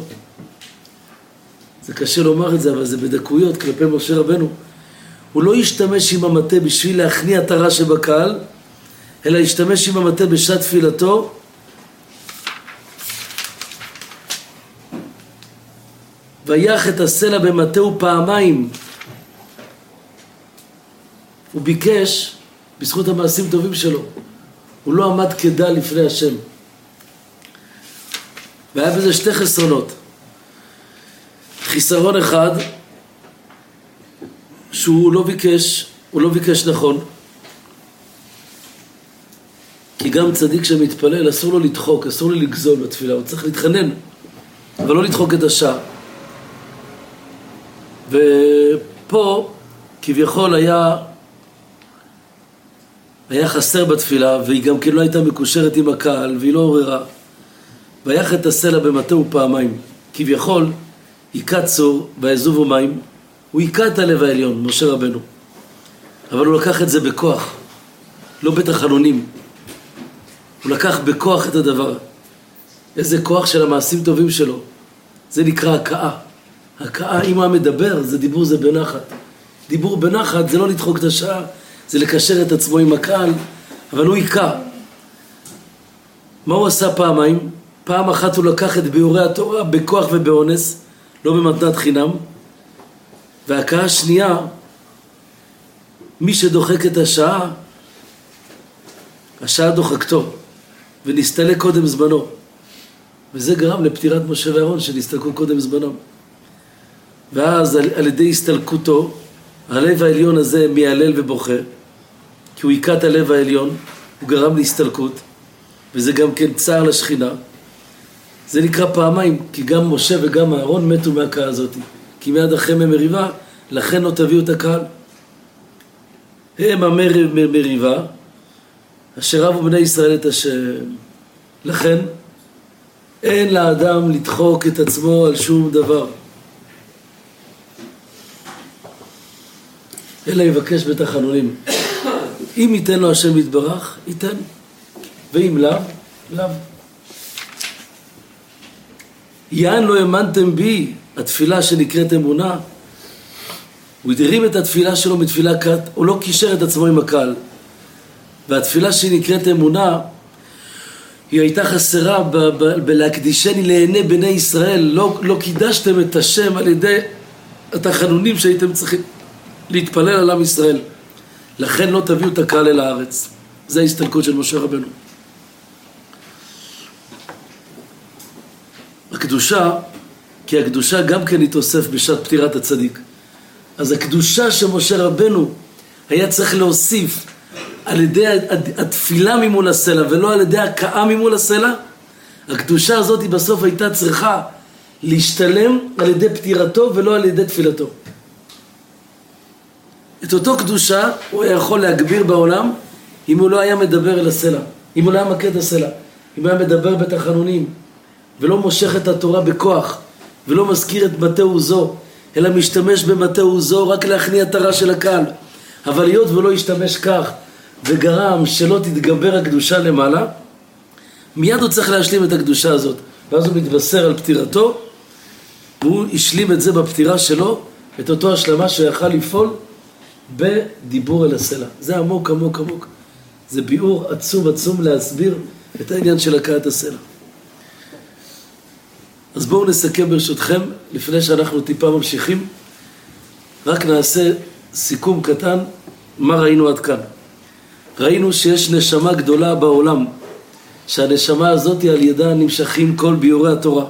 זה קשה לומר את זה, אבל זה בדקויות כלפי משה רבנו. הוא לא השתמש עם המטה בשביל להכניע את הרע שבקהל, אלא השתמש עם המטה בשעת תפילתו, ויח את הסלע במטהו פעמיים. הוא ביקש, בזכות המעשים טובים שלו, הוא לא עמד כדל לפני השם. והיה בזה שתי חסרונות. חיסרון אחד, שהוא לא ביקש נכון, כי גם צדיק שמתפלל אסור לו לדחוק, אסור לו לגזול בתפילה, הוא צריך להתחנן, אבל לא לדחוק את השעה. ופה כביכול היה חסר בתפילה, והיא גם כן לא הייתה מקושרת עם הקהל, והיא לא עוררה. ויח את הסלע במטהו פעמיים. כביכול היכה צור ויעזובו מים, הוא היכה את הלב העליון, משה רבנו. אבל הוא לקח את זה בכוח, לא בתחנונים. הוא לקח בכוח את הדבר. איזה כוח של המעשים טובים שלו. זה נקרא הכאה. הכאה, אם הוא מדבר, זה דיבור, זה בנחת. דיבור בנחת זה לא לדחוק את השעה, זה לקשר את עצמו עם הקהל, אבל הוא היכה. מה הוא עשה פעמיים? פעם אחת הוא לקח את ביאורי התורה בכוח ובאונס, לא במתנת חינם. וההכאה השנייה, מי שדוחק את השעה, השעה דוחקתו, ונסתלק קודם זמנו. וזה גרם לפטירת משה ואהרון שנסתלקו קודם זמנם. ואז על ידי הסתלקותו, הלב העליון הזה מיילל ובוכה, כי הוא היכה את הלב העליון, הוא גרם להסתלקות, וזה גם כן צער לשכינה. זה נקרא פעמיים, כי גם משה וגם אהרון מתו מהכאה הזאת. כי מיד אחרי מריבה, לכן לא תביאו את הקהל. הם המריבה, אשר רבו בני ישראל את השם. לכן, אין לאדם לדחוק את עצמו על שום דבר. אלא יבקש בתחנונים. אם ייתן לו השם יתברך, ייתן. ואם לאו, לאו. יען לא האמנתם בי, התפילה שנקראת אמונה. הוא הדרים את התפילה שלו מתפילה קט, הוא לא קישר את עצמו עם הקהל. והתפילה שנקראת אמונה, היא הייתה חסרה בלהקדישני לעיני בני ישראל. לא קידשתם את השם על ידי התחנונים שהייתם צריכים להתפלל על עם ישראל. לכן לא תביאו את הקהל אל הארץ. זה ההסתלקות של משה רבנו. הקדושה, כי הקדושה גם כן התאוסף בשעת פטירת הצדיק. אז הקדושה שמשה רבנו היה צריך להוסיף על ידי התפילה ממול הסלע ולא על ידי הכאה ממול הסלע, הקדושה הזאת בסוף הייתה צריכה להשתלם על ידי פטירתו ולא על ידי תפילתו. את אותו קדושה הוא היה יכול להגביר בעולם אם הוא לא היה מדבר אל הסלע, אם הוא לא היה מכה את הסלע, אם הוא היה מדבר בתחנונים ולא מושך את התורה בכוח ולא מזכיר את מטהו זו, אלא משתמש במטהו זו רק להכניע את הרע של הקהל. אבל היות ולא ישתמש כך וגרם שלא תתגבר הקדושה למעלה, מיד הוא צריך להשלים את הקדושה הזאת. ואז הוא מתבשר על פטירתו, והוא השלים את זה בפטירה שלו, את אותו השלמה שיכל לפעול בדיבור אל הסלע. זה עמוק עמוק עמוק. זה ביאור עצום עצום להסביר את העניין של הכאת הסלע. אז בואו נסכם ברשותכם, לפני שאנחנו טיפה ממשיכים, רק נעשה סיכום קטן, מה ראינו עד כאן. ראינו שיש נשמה גדולה בעולם, שהנשמה הזאת על ידה נמשכים כל ביאורי התורה.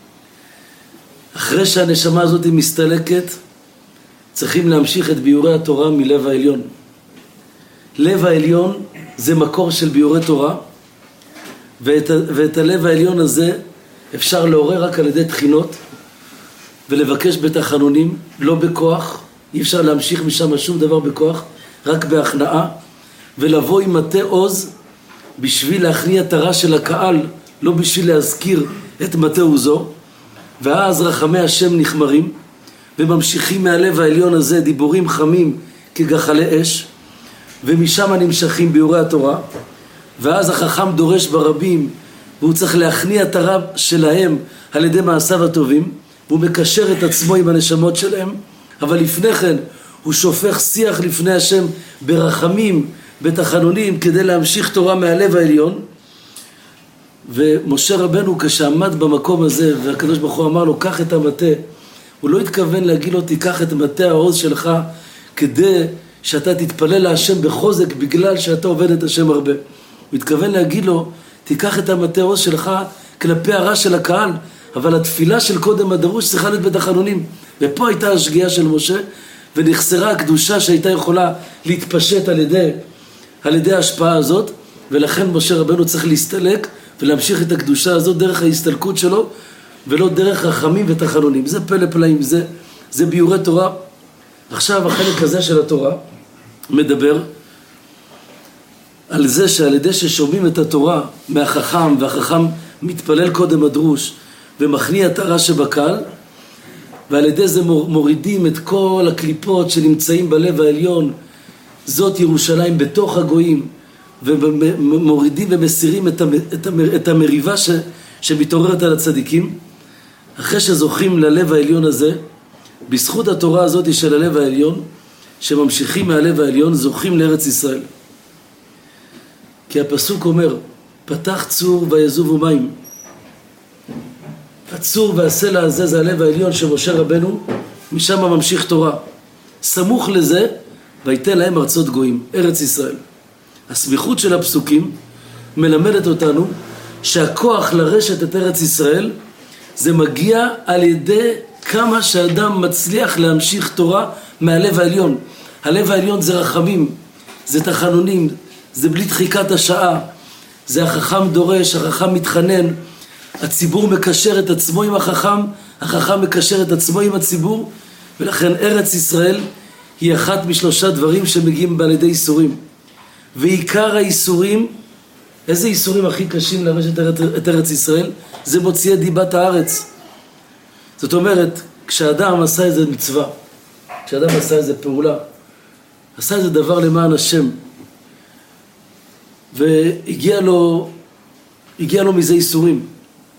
אחרי שהנשמה הזאת מסתלקת, צריכים להמשיך את ביאורי התורה מלב העליון. לב העליון זה מקור של ביאורי תורה, ואת הלב העליון הזה אפשר לעורר רק על ידי תחינות, ולבקש בתחנונים, לא בכוח, אי אפשר להמשיך משם שום דבר בכוח, רק בהכנעה, ולבוא עם מטה עוז בשביל להכניע את הרע של הקהל, לא בשביל להזכיר את מטהו זו, ואז רחמי השם נחמרים, וממשיכים מהלב העליון הזה דיבורים חמים כגחלי אש, ומשם נמשכים ביאורי התורה, ואז החכם דורש ברבים והוא צריך להכניע את הרע שלהם על ידי מעשיו הטובים, והוא מקשר את עצמו עם הנשמות שלהם, אבל לפני כן הוא שופך שיח לפני השם ברחמים, בתחנונים, כדי להמשיך תורה מהלב העליון. ומשה רבנו כשעמד במקום הזה והקדוש ברוך הוא אמר לו קח את המטה, הוא לא התכוון להגיד לו תיקח את מטה העוז שלך כדי שאתה תתפלל להשם בחוזק בגלל שאתה עובד את השם הרבה. הוא התכוון להגיד לו תיקח את המטה העוז שלך כלפי הרע של הקהל, אבל התפילה של קודם הדרוש צריכה להיות בתחנונים. ופה הייתה השגיאה של משה, ונחסרה הקדושה שהייתה יכולה להתפשט על ידי ההשפעה הזאת, ולכן משה רבנו צריך להסתלק ולהמשיך את הקדושה הזאת דרך ההסתלקות שלו, ולא דרך רחמים ותחנונים. זה פלא פלאים, זה ביורי תורה. עכשיו החלק הזה של התורה מדבר על זה שעל ידי ששומעים את התורה מהחכם, והחכם מתפלל קודם הדרוש ומכניע את הרע שבקהל, ועל ידי זה מורידים את כל הקליפות שנמצאים בלב העליון, זאת ירושלים בתוך הגויים, ומורידים ומסירים את המריבה שמתעוררת על הצדיקים. אחרי שזוכים ללב העליון הזה, בזכות התורה הזאת של הלב העליון, שממשיכים מהלב העליון, זוכים לארץ ישראל. כי הפסוק אומר, פתח צור ויזובו מים. הצור והסלע הזה זה הלב העליון שמשה רבנו, משם ממשיך תורה. סמוך לזה, ויתן להם ארצות גויים, ארץ ישראל. הסמיכות של הפסוקים מלמדת אותנו שהכוח לרשת את ארץ ישראל זה מגיע על ידי כמה שאדם מצליח להמשיך תורה מהלב העליון. הלב העליון זה רחמים, זה תחנונים, זה בלי דחיקת השעה, זה החכם דורש, החכם מתחנן, הציבור מקשר את עצמו עם החכם, החכם מקשר את עצמו עם הציבור, ולכן ארץ ישראל היא אחת משלושה דברים שמגיעים על ידי איסורים. ועיקר האיסורים, איזה איסורים הכי קשים לרשת את ארץ ישראל? זה מוציאי דיבת הארץ. זאת אומרת, כשאדם עשה איזה מצווה, כשאדם עשה איזה פעולה, עשה איזה דבר למען השם, והגיע לו מזה איסורים,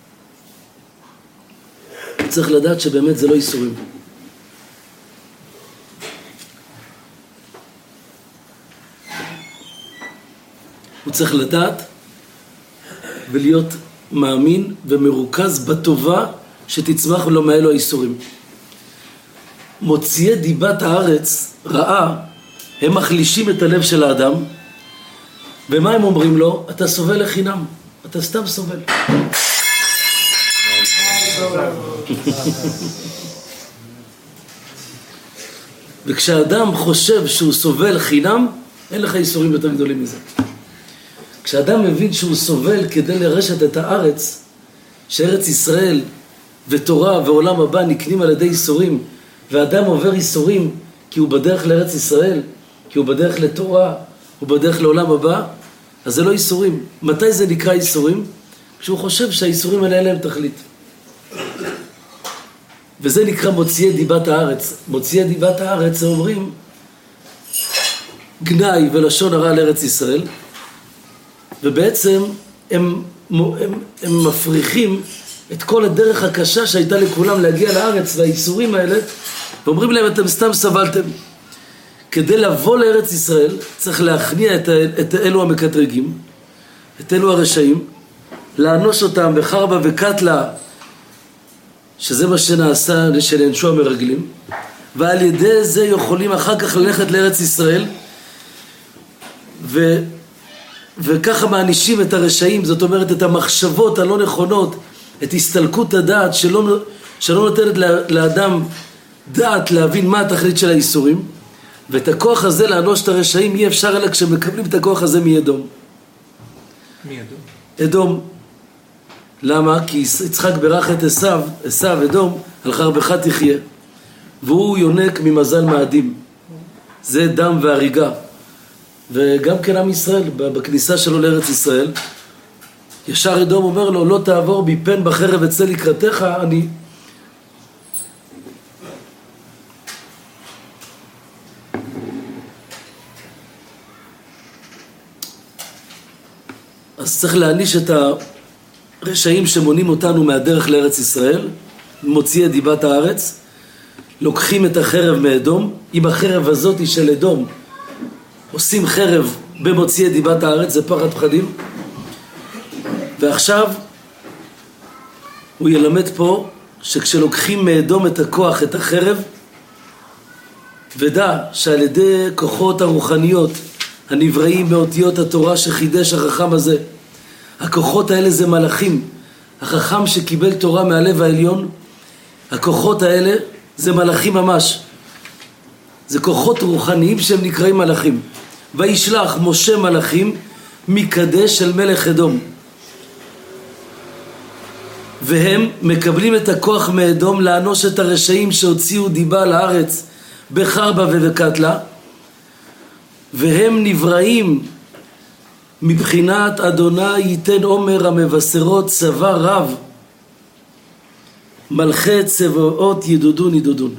צריך לדעת שבאמת זה לא איסורים. הוא צריך לדעת ולהיות מאמין ומרוכז בטובה שתצמח לו מאלו האיסורים. מוציאי דיבת הארץ רעה, הם מחלישים את הלב של האדם, ומה הם אומרים לו? אתה סובל לחינם, אתה סתם סובל. וכשאדם חושב שהוא סובל חינם, אין לך איסורים יותר גדולים מזה. כשאדם מבין שהוא סובל כדי לרשת את הארץ, שארץ ישראל ותורה ועולם הבא נקנים על ידי איסורים, ואדם עובר איסורים כי הוא בדרך לארץ ישראל, כי הוא בדרך לתורה, הוא בדרך לעולם הבא, אז זה לא איסורים. מתי זה נקרא איסורים? כשהוא חושב שהאיסורים האלה אין להם תכלית. וזה נקרא מוציאי דיבת הארץ. מוציאי דיבת הארץ אומרים גנאי ולשון הרע לארץ ישראל, ובעצם הם מפריחים את כל הדרך הקשה שהייתה לכולם להגיע לארץ והאיסורים האלה, ואומרים להם אתם סתם סבלתם. כדי לבוא לארץ ישראל צריך להכניע את אלו המקטרגים, את אלו הרשעים, לאנוש אותם בחרבה וקטלה, שזה מה שנעשה שנענשו המרגלים, ועל ידי זה יכולים אחר כך ללכת לארץ ישראל, וככה מענישים את הרשעים, זאת אומרת את המחשבות הלא נכונות, את הסתלקות הדעת שלא נותנת לאדם דעת להבין מה התכלית של האיסורים, ואת הכוח הזה לאנוש את הרשעים אי אפשר אלא כשמקבלים את הכוח הזה מאדום. אדום. למה? כי יצחק ברך את עשיו אדום, על חרבך תחיה, והוא יונק ממזל מאדים. זה דם והריגה. וגם כן עם ישראל, בכניסה שלו לארץ ישראל, ישר אדום אומר לו, לא תעבור בי פן בחרב אצא לקראתך, אני... אז צריך להעניש רשעים שמונים אותנו מהדרך לארץ ישראל, מוציא את דיבת הארץ, לוקחים את החרב מאדום, עם החרב הזאת של אדום, עושים חרב במוציא את דיבת הארץ, זה פחד פחדים. ועכשיו הוא ילמד פה שכשלוקחים מאדום את הכוח, את החרב, ודע שעל ידי כוחות הרוחניות הנבראים מאותיות התורה שחידש החכם הזה, הכוחות האלה זה מלאכים. החכם שקיבל תורה מהלב העליון, הכוחות האלה זה מלאכים ממש, זה כוחות רוחניים שהם נקראים מלאכים. וישלח משה מלאכים מקדש של מלך אדום, והם מקבלים את הכוח מאדום לאנוש את הרשעים שהוציאו דיבה לארץ בחרבה ובקטלה, והם נבראים מבחינת אדוני ייתן עומר המבשרות צבא רב, מלכי צבאות ידודון ידודון.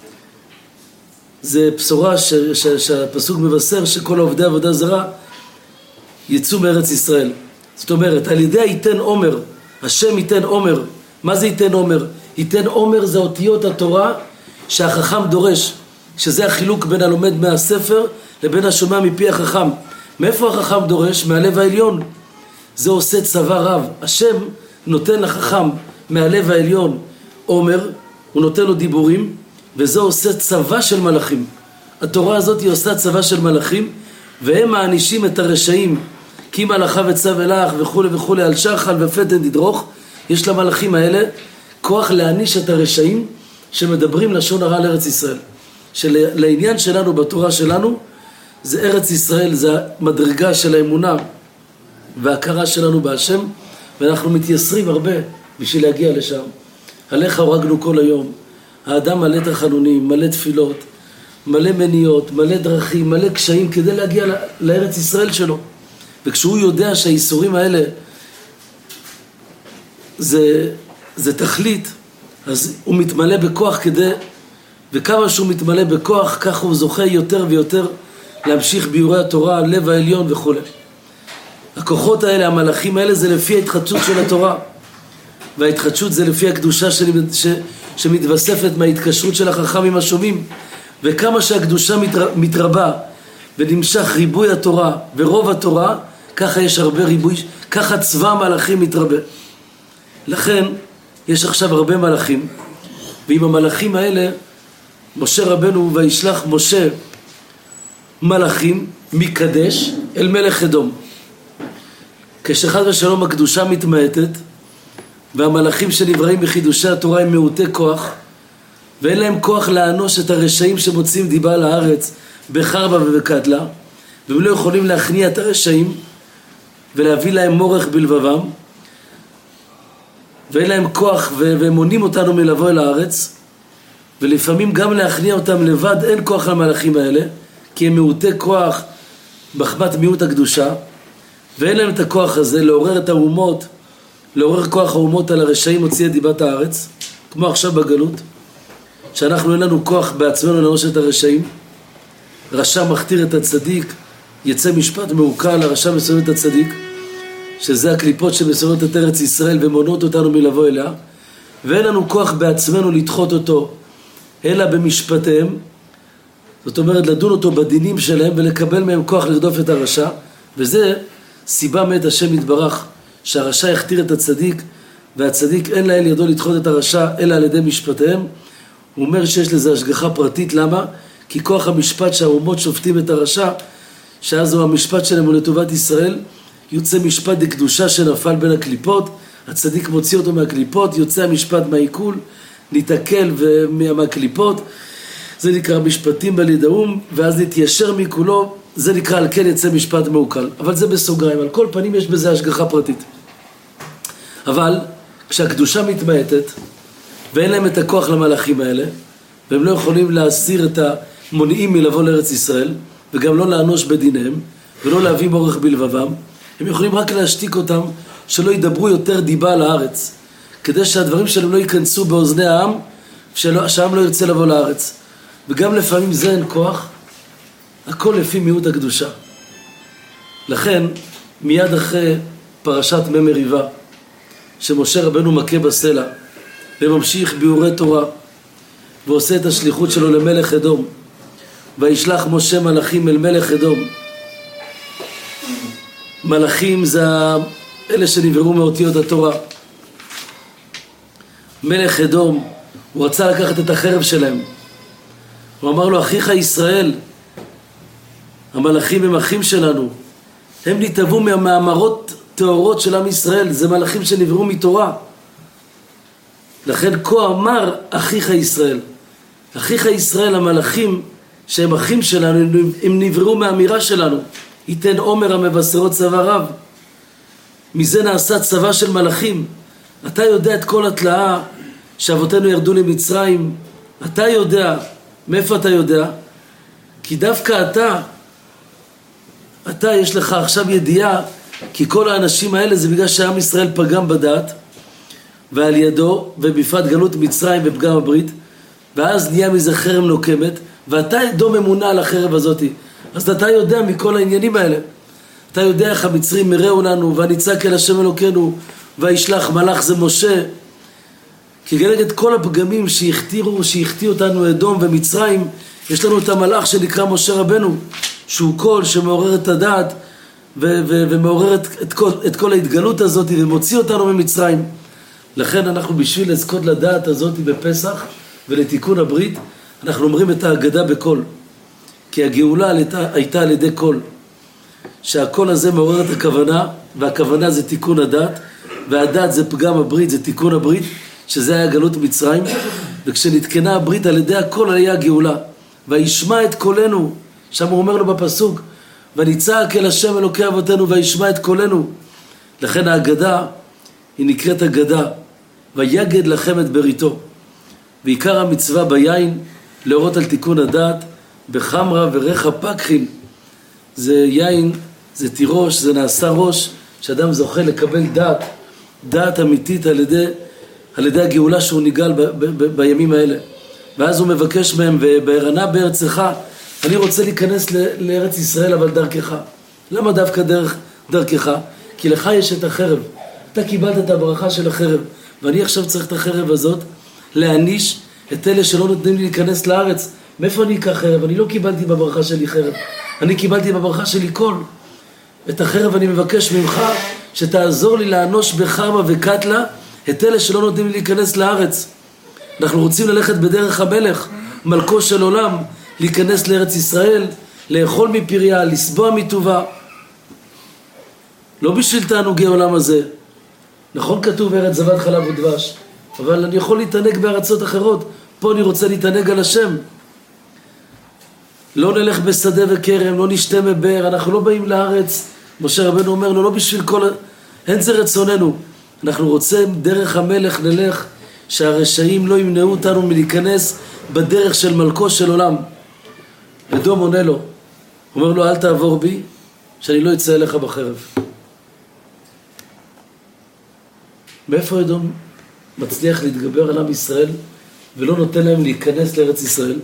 זה בשורה שהפסוק מבשר שכל עובדי עבודה זרה יצאו מארץ ישראל. זאת אומרת, על ידי ייתן עומר, השם ייתן עומר. מה זה ייתן עומר? ייתן עומר זה אותיות התורה שהחכם דורש, שזה החילוק בין הלומד מהספר לבין השומע מפי החכם. מאיפה החכם דורש? מהלב העליון. זה עושה צבא רב. השם נותן לחכם מהלב העליון עומר, הוא נותן לו דיבורים, וזה עושה צבא של מלאכים. התורה הזאת היא עושה צבא של מלאכים, והם מענישים את הרשעים, כי מלאכה וצו אלך וכו' וכו' על שחל ופתן תדרוך. יש למלאכים האלה כוח להעניש את הרשעים שמדברים לשון הרע לארץ ישראל. שלעניין שלנו בתורה שלנו, זה ארץ ישראל, זה המדרגה של האמונה וההכרה שלנו בהשם, ואנחנו מתייסרים הרבה בשביל להגיע לשם. עליך הורגנו כל היום. האדם מלא תחנונים, מלא תפילות, מלא מניות, מלא דרכים, מלא קשיים כדי להגיע לארץ ישראל שלו. וכשהוא יודע שהאיסורים האלה זה תכלית, אז הוא מתמלא בכוח וכמה שהוא מתמלא בכוח, ככה הוא זוכה יותר ויותר להמשיך ביורי התורה, לב העליון וכו'. הכוחות האלה, המלאכים האלה, זה לפי ההתחדשות של התורה. וההתחדשות זה לפי הקדושה שמתווספת מההתקשרות של החכם עם השומעים. וכמה שהקדושה מתרבה ונמשך ריבוי התורה ורוב התורה, ככה יש הרבה ריבוי, ככה צבא המלאכים מתרבה. לכן יש עכשיו הרבה מלאכים, ועם המלאכים האלה משה רבנו וישלח משה מלאכים מקדש אל מלך אדום. כשחד ושלום הקדושה מתמעטת והמלאכים שנבראים בחידושי התורה הם מעוטי כוח, ואין להם כוח לאנוש את הרשעים שמוצאים דיבה לארץ בחרבה ובקטלה, והם לא יכולים להכניע את הרשעים ולהביא להם מורך בלבבם, ואין להם כוח והם מונים אותנו מלבוא אל הארץ, ולפעמים גם להכניע אותם לבד אין כוח למלאכים האלה, כי הם מעוטי כוח בחמת מיעוט הקדושה, ואין להם את הכוח הזה לעורר את האומות, לעורר כוח האומות על הרשעים מוציאי דיבת הארץ, כמו עכשיו בגלות, שאנחנו אין לנו כוח בעצמנו לנוש את הרשעים. רשע מכתיר את הצדיק, יצא משפט מעוקל, הרשע מסובב את הצדיק, שזה הקליפות שמסובבות את ארץ ישראל ומונות אותנו מלבוא אליה, ואין לנו כוח בעצמנו לדחות אותו, אלא במשפטיהם, זאת אומרת לדון אותו בדינים שלהם ולקבל מהם כוח לרדוף את הרשע, וזה סיבה מאת השם יתברך, שהרשע יכתיר את הצדיק, והצדיק אין לאל ידו לדחות את הרשע אלא על ידי משפטיהם. הוא אומר שיש לזה השגחה פרטית. למה? כי כוח המשפט שהאומות שופטים את הרשע, שאז הוא המשפט שלהם הוא לטובת ישראל, יוצא משפט דקדושה שנפל בין הקליפות, הצדיק מוציא אותו מהקליפות, יוצא המשפט מהעיכול, נתעכל מהקליפות, זה נקרא משפטים בלידאום, ואז נתיישר מכולו, זה נקרא על כן יצא משפט מעוקל. אבל זה בסוגריים, על כל פנים יש בזה השגחה פרטית. אבל כשהקדושה מתמעטת, ואין להם את הכוח למלאכים האלה, והם לא יכולים להסיר את המונעים מלבוא לארץ ישראל, וגם לא לאנוש בדיניהם, ולא להביא מורך בלבבם, הם יכולים רק להשתיק אותם, שלא ידברו יותר דיבה לארץ, כדי שהדברים שלהם לא ייכנסו באוזני העם, שהעם לא ירצה לבוא לארץ. וגם לפעמים זה אין כוח, הכל לפי מיעוט הקדושה. לכן, מיד אחרי פרשת מי מריבה, שמשה רבנו מכה בסלע וממשיך ביאורי תורה ועושה את השליחות שלו למלך אדום. וישלח משה מלאכים אל מלך אדום. מלאכים זה אלה שנבראו מאותיות התורה. מלך אדום, הוא רצה לקחת את החרב שלהם. הוא אמר לו, אחיך ישראל, המלאכים הם אחים שלנו, הם נתאבו מהמאמרות תאורות של עם ישראל, זה מלאכים שנבראו מתורה. לכן כה אמר אחיך ישראל. אחיך ישראל, המלאכים שהם אחים שלנו, הם נבראו מהאמירה שלנו. ייתן עומר המבשרות צבא רב. מזה נעשה צבא של מלאכים. אתה יודע את כל התלאה שאבותינו ירדו למצרים. אתה יודע. מאיפה אתה יודע? כי דווקא אתה יש לך עכשיו ידיעה, כי כל האנשים האלה זה בגלל שעם ישראל פגם בדת, ועל ידו, ובפרט גלות מצרים ופגם הברית, ואז נהיה מזה חרם נוקמת, ואתה ידו ממונה על החרב הזאת. אז אתה יודע מכל העניינים האלה. אתה יודע איך המצרים מראו לנו, ונצעק אל השם אלוקינו, וישלח מלאך זה משה. כי כנגד כל הפגמים שהכתירו אותנו אדום ומצרים, יש לנו את המלאך שנקרא משה רבנו, שהוא קול שמעורר את הדעת, ומעורר את כל ההתגלות הזאת, ומוציא אותנו ממצרים. לכן אנחנו בשביל לזכות לדעת הזאת בפסח, ולתיקון הברית, אנחנו אומרים את ההגדה בקול. כי הגאולה הייתה על ידי קול. שהקול הזה מעורר את הכוונה, והכוונה זה תיקון הדת, והדת זה פגם הברית, זה תיקון הברית, שזה היה גלות מצרים. וכשנתקנה הברית על ידי הקול היה הגאולה. וישמע את קולנו, שם הוא אומר לו בפסוק, ונצעק אל השם אלוקי אבותינו וישמע את קולנו. לכן ההגדה היא נקראת הגדה, ויגד לכם את בריתו. ועיקר המצווה ביין להורות על תיקון הדעת, בחמרה ורחה פקחין. זה יין, זה תירוש, זה נעשה ראש, שאדם זוכה לקבל דעת אמיתית על ידי הגאולה שהוא ניגל בימים האלה. ואז הוא מבקש מהם, ובהרנה בארצך, אני רוצה להיכנס לארץ ישראל אבל דרכך. למה דווקא דרכך? כי לך יש את החרב. אתה קיבלת את הברכה של החרב, ואני עכשיו צריך את החרב הזאת להעניש את אלה שלא נותנים לי להיכנס לארץ. מאיפה אני אקח חרב? אני לא קיבלתי בברכה שלי חרב, אני קיבלתי בברכה שלי קול. את החרב אני מבקש ממך שתעזור לי לאנוש בחרמה וקטלה את אלה שלא נותנים לי להיכנס לארץ. אנחנו רוצים ללכת בדרך המלך, מלכו של עולם, להיכנס לארץ ישראל, לאכול מפריה, לסבוע מטובה. לא בשביל תענוגי העולם הזה. נכון כתוב ארץ זבת חלב ודבש, אבל אני יכול להתענג בארצות אחרות. פה אני רוצה להתענג על השם. לא נלך בשדה וכרם, לא נשתה מבאר, אנחנו לא באים לארץ. משה רבנו אומר לו, לא בשביל אין זה רצוננו. אנחנו רוצים דרך המלך נלך, שהרשעים לא ימנעו אותנו מלהיכנס בדרך של מלכו של עולם. אדום עונה לו, אומר לו, אל תעבור בי, שאני לא אצא אליך בחרב. מאיפה אדום מצליח להתגבר על עם ישראל ולא נותן להם להיכנס לארץ ישראל?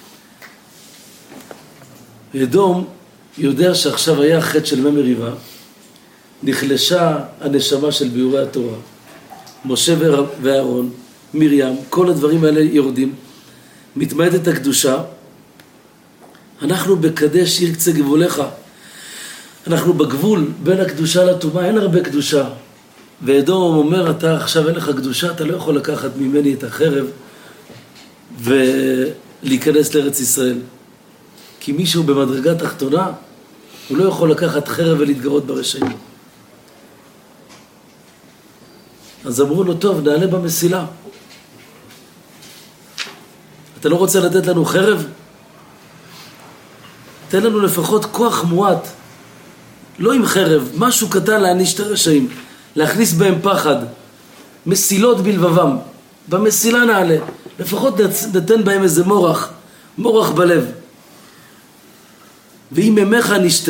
אדום יודע שעכשיו היה חטא של מריבה, נחלשה הנשמה של ביאורי התורה. משה ואהרון, מרים, כל הדברים האלה יורדים, מתמעטת הקדושה. אנחנו בקדש עיר קצה גבולך, אנחנו בגבול בין הקדושה לטומאה, אין הרבה קדושה. ואדום אומר, אתה עכשיו אין לך קדושה, אתה לא יכול לקחת ממני את החרב ולהיכנס לארץ ישראל. כי מישהו במדרגה תחתונה, הוא לא יכול לקחת חרב ולהתגרות ברשעים. אז אמרו לו, טוב, נעלה במסילה. אתה לא רוצה לתת לנו חרב? תן לנו לפחות כוח מועט, לא עם חרב, משהו קטן להעניש את הרשעים, להכניס בהם פחד, מסילות בלבבם, במסילה נעלה, לפחות נתן בהם איזה מורח בלב. ואם ממך נשתה,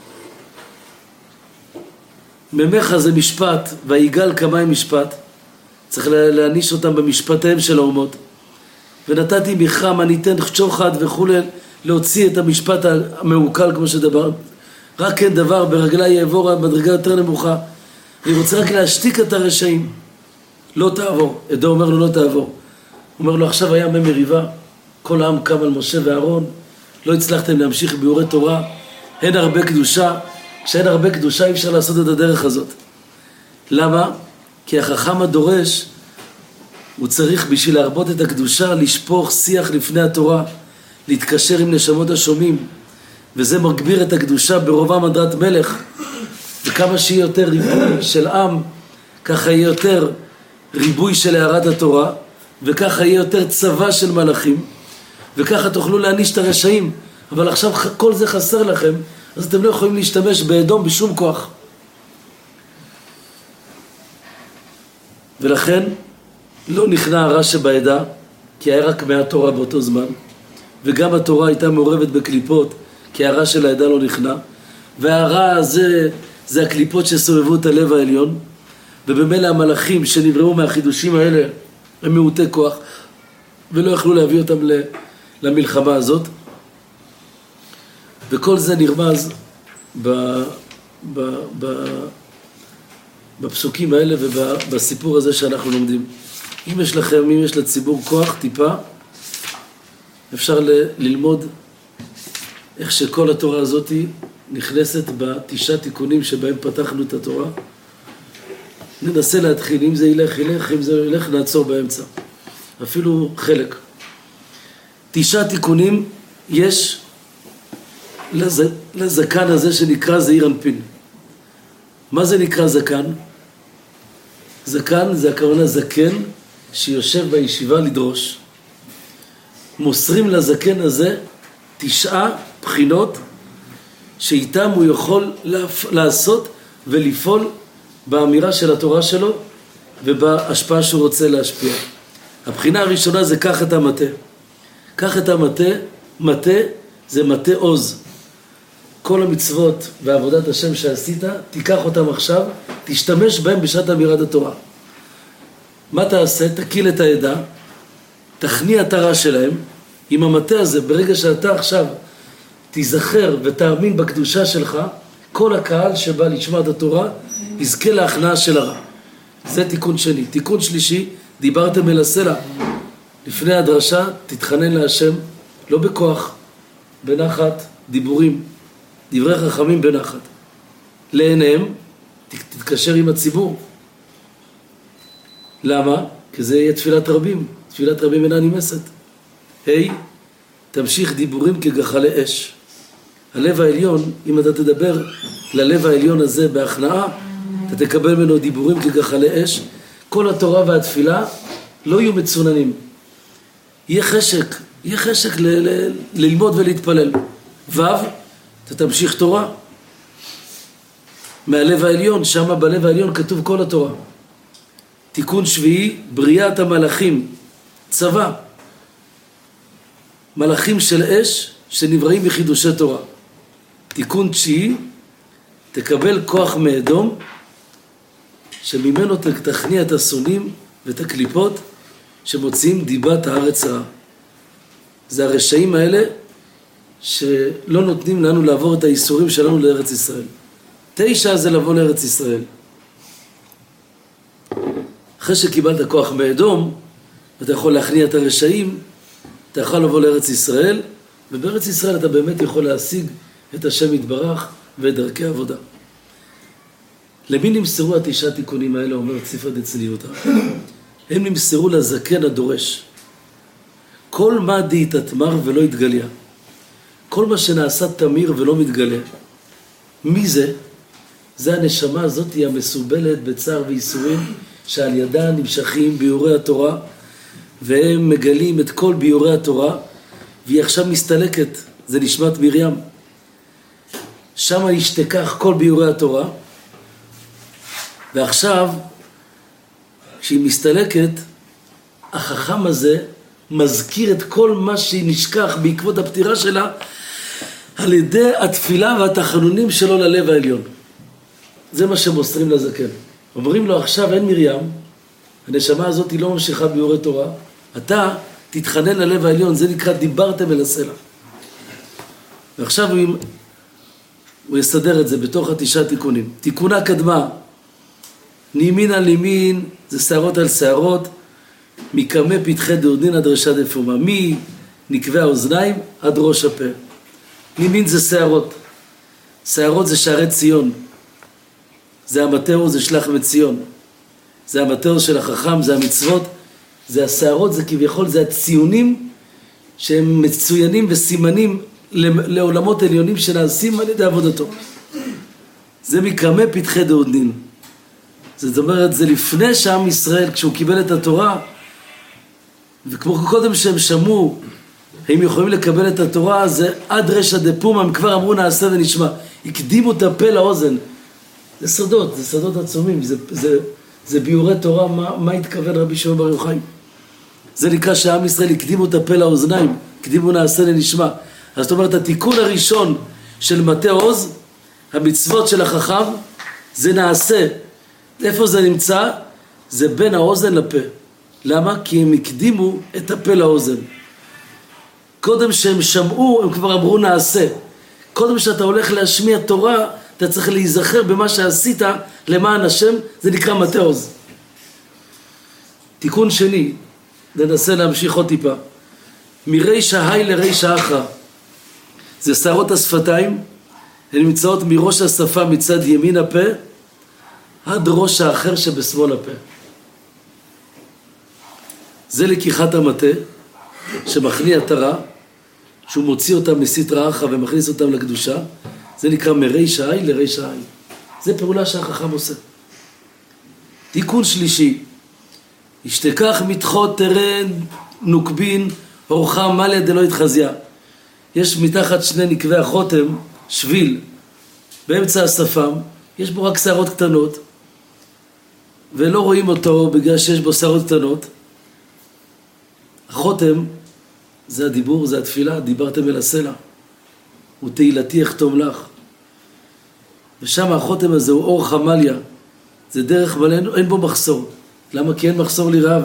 ממך זה משפט, ויגל כמים משפט, צריך להעניש אותם במשפטיהם של האומות. ונתתי מכם, אני אתן שוחד וכו', להוציא את המשפט המעוקל כמו שדבר. רק כן דבר, ברגלי יעבור מדרגה יותר נמוכה. אני רוצה רק להשתיק את הרשעים. לא תעבור. עדו אומר לו לא תעבור. אומר לו עכשיו היה מריבה, כל העם קם על משה ואהרון, לא הצלחתם להמשיך ביורי תורה, אין הרבה קדושה, כשאין הרבה קדושה אי אפשר לעשות את הדרך הזאת. למה? כי החכם הדורש, הוא צריך בשביל להרבות את הקדושה, לשפוך שיח לפני התורה, להתקשר עם נשמות השומעים, וזה מגביר את הקדושה ברובם הדרת מלך, וכמה שיהיה יותר ריבוי של עם, ככה יהיה יותר ריבוי של הערת התורה, וככה יהיה יותר צבא של מלאכים, וככה תוכלו להניש את הרשעים. אבל עכשיו כל זה חסר לכם, אז אתם לא יכולים להשתמש באדום בשום כוח. ולכן לא נכנע הרע שבעדה, כי היה רק 100 תורה באותו זמן, וגם התורה הייתה מעורבת בקליפות, כי הרע של העדה לא נכנע, והרע הזה זה הקליפות שסובבו את הלב העליון, ובמילא המלאכים שנבראו מהחידושים האלה הם מעוטי כוח, ולא יכלו להביא אותם למלחמה הזאת. וכל זה נרמז בפסוקים האלה ובסיפור הזה שאנחנו לומדים. אם יש לציבור כוח טיפה, אפשר ללמוד איך שכל התורה הזאת נכנסת ב9 תיקונים שבהם פתחנו את התורה. ננסה להתחיל, אם זה ילך, אם זה ילך, נעצור באמצע. אפילו חלק. 9 תיקונים יש לזקן הזה שנקרא זעיר אנפין. מה זה נקרא זקן? זקן זה הכוונה זקן שיושב בישיבה לדרוש. מוסרים לזקן הזה 9 בחינות שאיתם הוא יכול לעשות ולפעול באמירה של התורה שלו ובהשפעה שהוא רוצה להשפיע. הבחינה הראשונה זה קח את המטה. קח את המטה, מטה זה מטה עוז. כל המצוות ועבודת השם שעשית, תיקח אותם עכשיו, תשתמש בהם בשעת אמירת התורה. מה תעשה? תקיל את העדה, תכניע את הרע שלהם. עם המטה הזה, ברגע שאתה עכשיו תיזכר ותאמין בקדושה שלך, כל הקהל שבא לשמוע את התורה יזכה להכנעה של הרע. זה תיקון שני. תיקון שלישי, דיברתם אל הסלע. לפני הדרשה תתחנן להשם, לא בכוח, בנחת, דיבורים, דברי חכמים בנחת. לעיניהם תתקשר עם הציבור. למה? כי זה יהיה תפילת רבים. תפילת רבים אינה נמסת. תמשיך דיבורים כגחלי אש. הלב העליון, אם אתה תדבר ללב העליון הזה בהכנעה, אתה תקבל ממנו דיבורים כגחלי אש. כל התורה והתפילה לא יהיו מצוננים. יהיה חשק ללמוד ולהתפלל. אתה תמשיך תורה. מהלב העליון, שם בלב העליון כתוב כל התורה. תיקון שביעי, בריאת המלאכים, צבא. מלאכים של אש שנבראים בחידושי תורה. תיקון תשיעי, תקבל כוח מאדום, שממנו תכניע את השונאים ואת הקליפות שמוציאים דיבת הארץ רעה. זה הרשעים האלה שלא נותנים לנו לעבור את האיסורים שלנו לארץ ישראל. 9 זה לבוא לארץ ישראל. אחרי שקיבלת כוח מאדום, אתה יכול להכניע את הרשעים, אתה יכול לבוא לארץ ישראל, ובארץ ישראל אתה באמת יכול להשיג את השם יתברך ואת דרכי העבודה. למי נמסרו 9 תיקונים האלה, אומר ציפא דצניותא? הם נמסרו לזקן הדורש. כל מה דהתתמר ולא יתגליה. כל מה שנעשה תמיר ולא מתגלה. מי זה? זה הנשמה הזאת היא המסובלת בצער וייסורים, שעל ידה נמשכים ביורי התורה, והם מגלים את כל ביורי התורה, והיא עכשיו מסתלקת. זה נשמת מרים. שם ישתכח כל ביורי התורה, ועכשיו כשהיא מסתלקת, החכם הזה מזכיר את כל מה שהיא נשכח בעקבות הפטירה שלה, על ידי התפילה והתחנונים שלו ללב העליון. זה מה שמוסרים לזקן. אומרים לו עכשיו אין מרים, הנשמה הזאת היא לא ממשיכה ביורי תורה, אתה תתחנן ללב העליון, זה נקרא דיברתם אל הסלע. ועכשיו הוא יסדר את זה בתוך 9 תיקונים. תיקונה קדמה, נימין על נימין, זה שערות על שערות, מקמא פתחי דאודין עד רשע דפומה, מנקבי האוזניים עד ראש הפה. נימין זה שערות, שערות זה שערי ציון, זה המטאור, זה שלח מציון, זה המטאור של החכם, זה המצוות, זה השערות, זה כביכול, זה הציונים שהם מצוינים וסימנים לעולמות עליונים שנעשים על ידי עבודתו. זה מקמא פתחי דאודין. זאת אומרת, זה לפני שעם ישראל, כשהוא קיבל את התורה, וכמו קודם שהם שמעו, הם יכולים לקבל את התורה, זה עד רשע דפומה, הם כבר אמרו נעשה ונשמע. הקדימו את הפה לאוזן. זה סודות, זה סודות עצומים, זה ביורי תורה, מה התכוון רבי שמעון בר יוחאי. זה נקרא שעם ישראל הקדימו את הפה לאוזניים, הקדימו נעשה ונשמע. אז זאת אומרת, התיקון הראשון של מטה עוז, המצוות של החכם, זה נעשה. איפה זה נמצא? זה בין האוזן לפה. למה? כי הם הקדימו את הפה לאוזן. קודם שהם שמעו, הם כבר אמרו נעשה. קודם שאתה הולך להשמיע תורה, אתה צריך להיזכר במה שעשית למען השם, זה נקרא מטה עוז. תיקון שני, ננסה להמשיך עוד טיפה. מרישא היי לרישא אחרא. זה שערות השפתיים, הן נמצאות מראש השפה מצד ימין הפה, עד ראש האחר שבשמאל הפה. זה לקיחת המטה, שמכניע את הרע, שהוא מוציא אותם מסטרא אחרא ומכניס אותם לקדושה, זה נקרא מרישא היי לרישא היי. זה פעולה שהחכם עושה. תיקון שלישי, ישתכח מתחות תרן נוקבין אורחה מלא דלא יתחזיה. יש מתחת שני נקבי החותם שביל באמצע השפם, יש בו רק שערות קטנות ולא רואים אותו בגלל שיש בו שערות קטנות. החותם זה הדיבור, זה התפילה, דיברתם אל הסלע, הוא תהילתי אחתום לך. ושם החותם הזה הוא אור חמליה, זה דרך מלא, אין בו מחסור. למה? כי אין מחסור לרעב.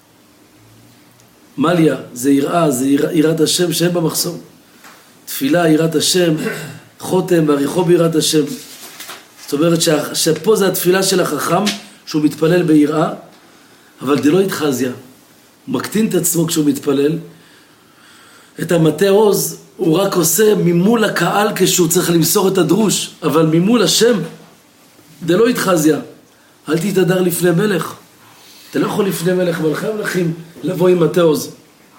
מליה זה יראה, זה יראת השם שאין בה מחסור. תפילה יראת השם, חותם ועריכו ביראת השם. זאת אומרת שפה זה התפילה של החכם, שהוא מתפלל ביראה, אבל דלא יתחזיה. הוא מקטין את עצמו כשהוא מתפלל. את המטה עוז הוא רק עושה ממול הקהל כשהוא צריך למסור את הדרוש, אבל ממול השם דלא יתחזיה. אל תתהדר לפני מלך. אתה לא יכול לפני מלך מלכי המלכים לבוא עם מטה עוז.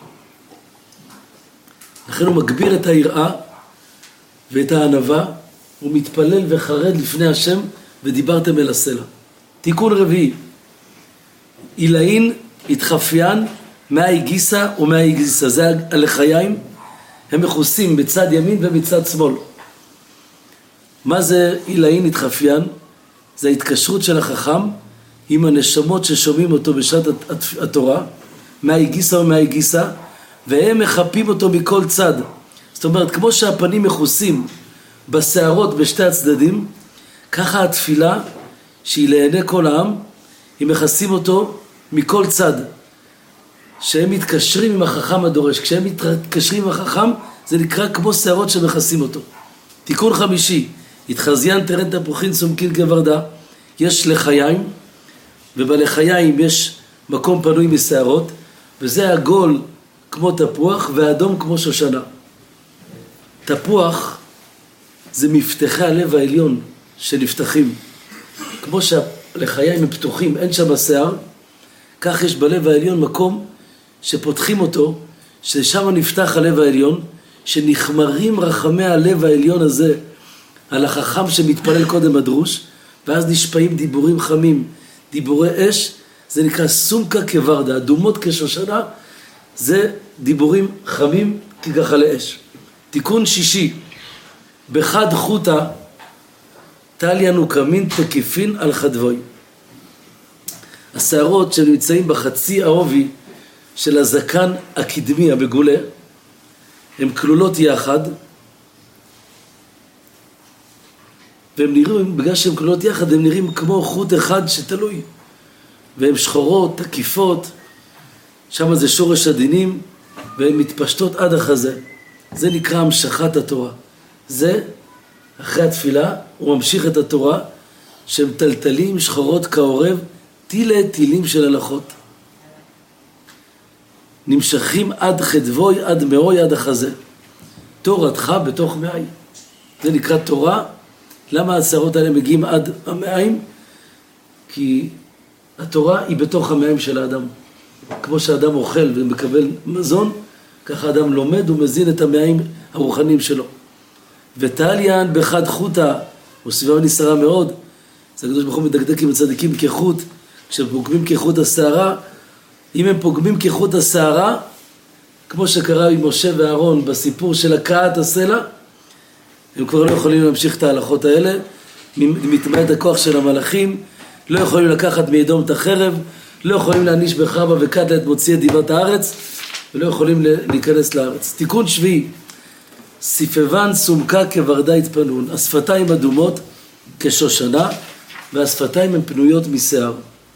לכן הוא מגביר את היראה ואת הענווה, הוא מתפלל וחרד לפני השם ודיברתם אל הסלע. תיקון רביעי, עילאין התחפיין מאי גיסא ומאי גיסא. זה הלחיים, הם מכוסים בצד ימין ובצד שמאל. מה זה עילאין התחפיין? זה ההתקשרות של החכם עם הנשמות ששומעים אותו בשעת התורה, מאי גיסא ומאי גיסא, והם מחפים אותו מכל צד. זאת אומרת, כמו שהפנים מכוסים בשערות בשתי הצדדים, ככה התפילה שהיא לעיני כל העם, הם מכסים אותו מכל צד. שהם מתקשרים עם החכם הדורש. כשהם מתקשרים עם החכם, זה נקרא כמו שערות שמכסים אותו. תיקון חמישי, התחזיין תרן תפוחין סומכין כוורדה. יש לחיים, ובלחיים יש מקום פנוי משערות, וזה עגול כמו תפוח והאדום כמו שושנה. תפוח זה מפתחי הלב העליון שנפתחים. כמו שהלחיים הם פתוחים, אין שם שיער, כך יש בלב העליון מקום שפותחים אותו, ששם נפתח הלב העליון, שנחמרים רחמי הלב העליון הזה על החכם שמתפלל קודם הדרוש, ואז נשפעים דיבורים חמים, דיבורי אש, זה נקרא סומקה כוורדה, אדומות כשושנה, זה דיבורים חמים כגחלי אש. תיקון שישי, בחד חוטה טליה נוקמין תקיפין על חדבוי. השערות שנמצאים בחצי העובי של הזקן הקדמי המגולה, הן כלולות יחד, והם נראים, בגלל שהן כלולות יחד, הם נראים כמו חוט אחד שתלוי, והן שחורות, תקיפות, שם זה שורש הדינים, והן מתפשטות עד החזה. זה נקרא המשכת התורה. זה, אחרי התפילה, הוא ממשיך את התורה, שהם טלטלים שחורות כעורב, טילי טילים של הלכות. נמשכים עד חדבוי, עד מאוי, עד החזה. תורתך בתוך מעי. זה נקרא תורה. למה השערות האלה מגיעים עד המעיים? כי התורה היא בתוך המעיים של האדם. כמו שהאדם אוכל ומקבל מזון, ככה האדם לומד ומזין את המעיים הרוחניים שלו. ותליין בחד חוטה, וסביבה נסערה מאוד, זה הקדוש ברוך הוא מדקדק עם הצדיקים כחוט, כשפוגמים כחוט השערה, אם הם פוגמים כחוט השערה, כמו שקרה עם משה ואהרון בסיפור של הקעת הסלע, הם כבר לא יכולים להמשיך את ההלכות האלה, מתמעט הכוח של המלאכים, לא יכולים לקחת מאדום את החרב, לא יכולים להניש בחרבה וקטלה את מוציא את דיבת הארץ, ולא יכולים להיכנס לארץ. תיקון שביעי, סיפבן סומקה כוורדה התפנון, השפתיים אדומות כשושנה, והשפתיים הן פנויות משיער.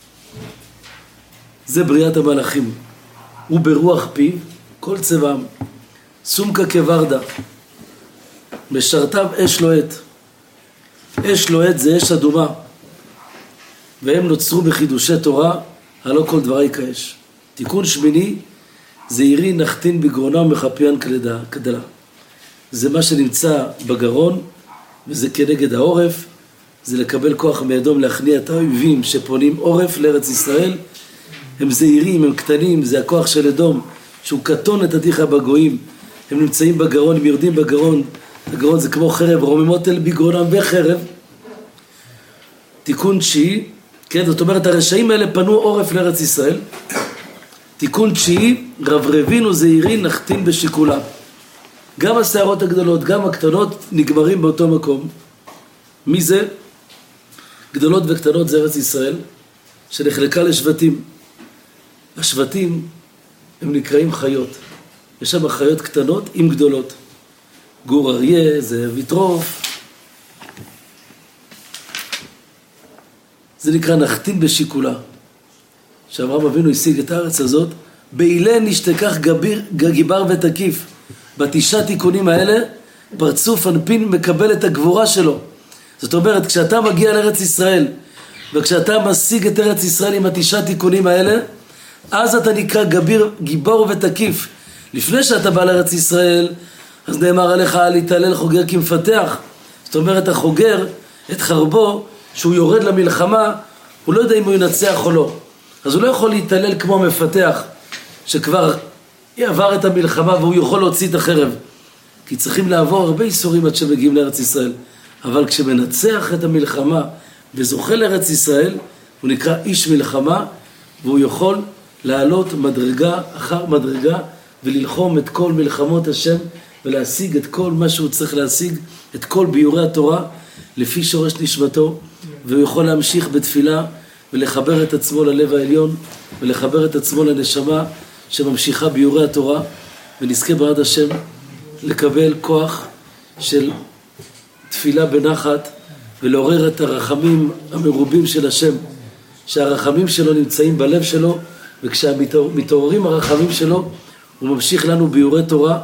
זה בריאת המלאכים. וברוח פיו, כל צבעם. סומקה כוורדה. משרתיו אש לוהט. אש לוהט זה אש אדומה. והם נוצרו בחידושי תורה, הלא כל דברי כאש. תיקון שמיני, זעירי נחתין בגרונם מחפיין כדלה. זה מה שנמצא בגרון, וזה כנגד העורף, זה לקבל כוח מאדום להכניע את האויבים שפונים עורף לארץ ישראל. הם זעירים, הם קטנים, זה הכוח של אדום, שהוא קטון את עתיך בגויים. הם נמצאים בגרון, הם יורדים בגרון, הגרון זה כמו חרב, רוממות אל בגרונם וחרב. תיקון תשיעי, כן, זאת אומרת הרשעים האלה פנו עורף לארץ ישראל. תיקון תשיעי, רברבין וזעירי נחתין בשיקולה. גם השערות הגדולות, גם הקטנות נגמרים באותו מקום. מי זה? גדולות וקטנות זה ארץ ישראל, שנחלקה לשבטים. השבטים הם נקראים חיות. יש שם חיות קטנות עם גדולות. גור אריה, זאב יטרוף. זה נקרא נחתין בשיקולה. שאברהם אבינו השיג את הארץ הזאת, באילן נשתכח גיבר ותקיף. בתשעה תיקונים האלה, פרצוף אנפין מקבל את הגבורה שלו. זאת אומרת, כשאתה מגיע לארץ ישראל, וכשאתה משיג את ארץ ישראל עם התשעה תיקונים האלה, אז אתה נקרא גיבור ותקיף. לפני שאתה בא לארץ ישראל, אז נאמר עליך להתעלל חוגר כמפתח. זאת אומרת, החוגר את חרבו, שהוא יורד למלחמה, הוא לא יודע אם הוא ינצח או לא. אז הוא לא יכול להתעלל כמו מפתח, שכבר עבר את המלחמה והוא יכול להוציא את החרב. כי צריכים לעבור הרבה איסורים עד שמגיעים לארץ ישראל. אבל כשמנצח את המלחמה וזוכה לארץ ישראל, הוא נקרא איש מלחמה, והוא יכול לעלות מדרגה אחר מדרגה, וללחום את כל מלחמות השם, ולהשיג את כל מה שהוא צריך להשיג, את כל ביורי התורה, לפי שורש נשמתו, והוא יכול להמשיך בתפילה, ולחבר את עצמו ללב העליון, ולחבר את עצמו לנשמה, שממשיכה ביורי התורה, ונזכה בעד השם לקבל כוח של תפילה בנחת, ולעורר את הרחמים המרובים של השם, שהרחמים שלו נמצאים בלב שלו, וכשמתעוררים הרחמים שלו, הוא ממשיך לנו ביורי תורה,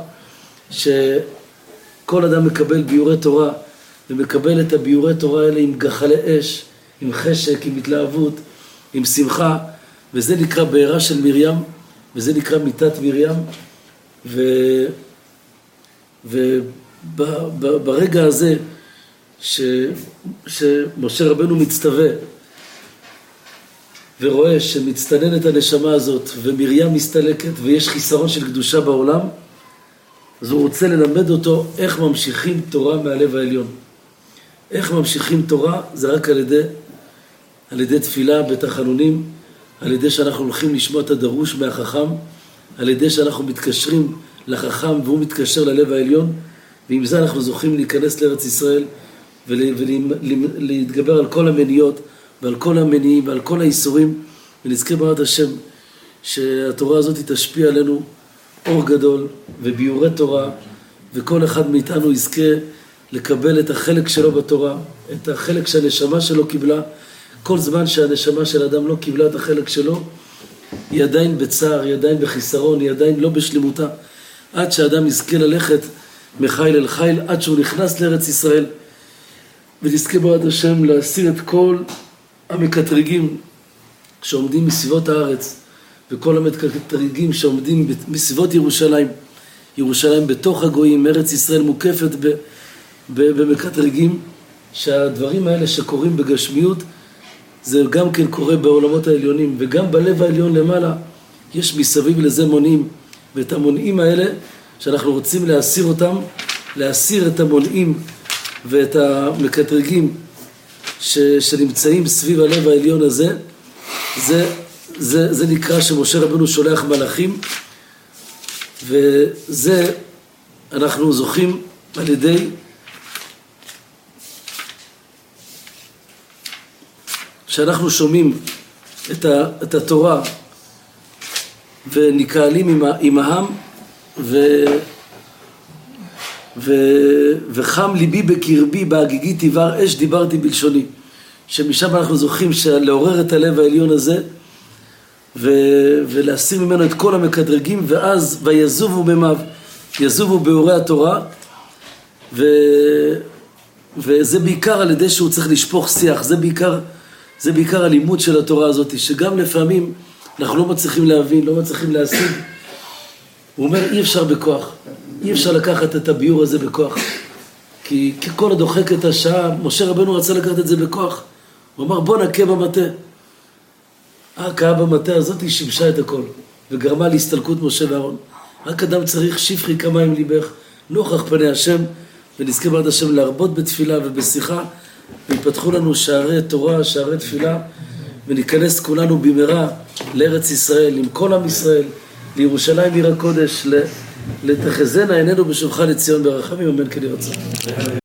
שכל אדם מקבל ביורי תורה, ומקבל את הביורי תורה האלה עם גחלי אש, עם חשק, עם התלהבות, עם שמחה, וזה נקרא בעירה של מרים, וזה נקרא מיטת מרים, וברגע הזה שמשה רבנו מצטווה ורואה שמצטננת הנשמה הזאת ומרים מסתלקת ויש חיסרון של קדושה בעולם, אז הוא רוצה ללמד אותו איך ממשיכים תורה מהלב העליון. איך ממשיכים תורה? זה רק על ידי תפילה בתחנונים, על ידי שאנחנו הולכים לשמוע את הדרוש מהחכם, על ידי שאנחנו מתקשרים לחכם והוא מתקשר ללב העליון, ועם זה אנחנו זוכים להיכנס לארץ ישראל ולהתגבר על כל המניות ועל כל המניעים ועל כל האיסורים, ונזכה בעד השם שהתורה הזאת תשפיע עלינו אור גדול וביורי תורה, וכל אחד מאיתנו יזכה לקבל את החלק שלו בתורה, את החלק שהנשמה שלו קיבלה. כל זמן שהנשמה של אדם לא קיבלה את החלק שלו, היא עדיין בצער, היא עדיין בחיסרון, היא עדיין לא בשלמותה, עד שהאדם יזכה ללכת מחיל אל חיל, עד שהוא נכנס לארץ ישראל. ונזכה בעד השם להסיר את כל המקטרגים שעומדים מסביבות הארץ, וכל המקטרגים שעומדים מסביבות ירושלים. ירושלים בתוך הגויים, ארץ ישראל מוקפת במקטרגים, שהדברים האלה שקורים בגשמיות, זה גם כן קורה בעולמות העליונים, וגם בלב העליון למעלה, יש מסביב לזה מונעים, ואת המונעים האלה, שאנחנו רוצים להסיר אותם, להסיר את המונעים ואת המקטרגים שנמצאים סביב הלב העליון הזה, זה נקרא שמשה רבנו שולח מלאכים, וזה אנחנו זוכים על ידי שאנחנו שומעים את התורה ונקהלים עם העם, וחם ליבי בקרבי בהגיגי תיבר אש דיברתי בלשוני, שמשם אנחנו זוכים לעורר את הלב העליון הזה ולהסיר ממנו את כל המקטרגים, ואז ויזובו במיו, יזובו באורי התורה, וזה בעיקר על ידי שהוא צריך לשפוך שיח. זה בעיקר הלימוד של התורה הזאת, שגם לפעמים אנחנו לא מצליחים להבין, לא מצליחים להשיג. הוא אומר אי אפשר בכוח, אי אפשר לקחת את הביור הזה בכוח, כי כל הדוחק את השעה. משה רבנו רצה לקחת את זה בכוח, הוא אמר בוא נקה במטה. ההקעה במטה הזאת היא שיבשה את הכל וגרמה להסתלקות משה ואהרון. רק אדם צריך שפכי כמים ליבך נוכח פני השם, ונזכה בעד השם להרבות בתפילה ובשיחה, ויפתחו לנו שערי תורה, שערי תפילה, וניכנס כולנו במהרה לארץ ישראל עם כל עם ישראל, לירושלים עיר הקודש, לתחזינה עינינו בשובך לציון ברחמים, אמן כן יהיה רצון.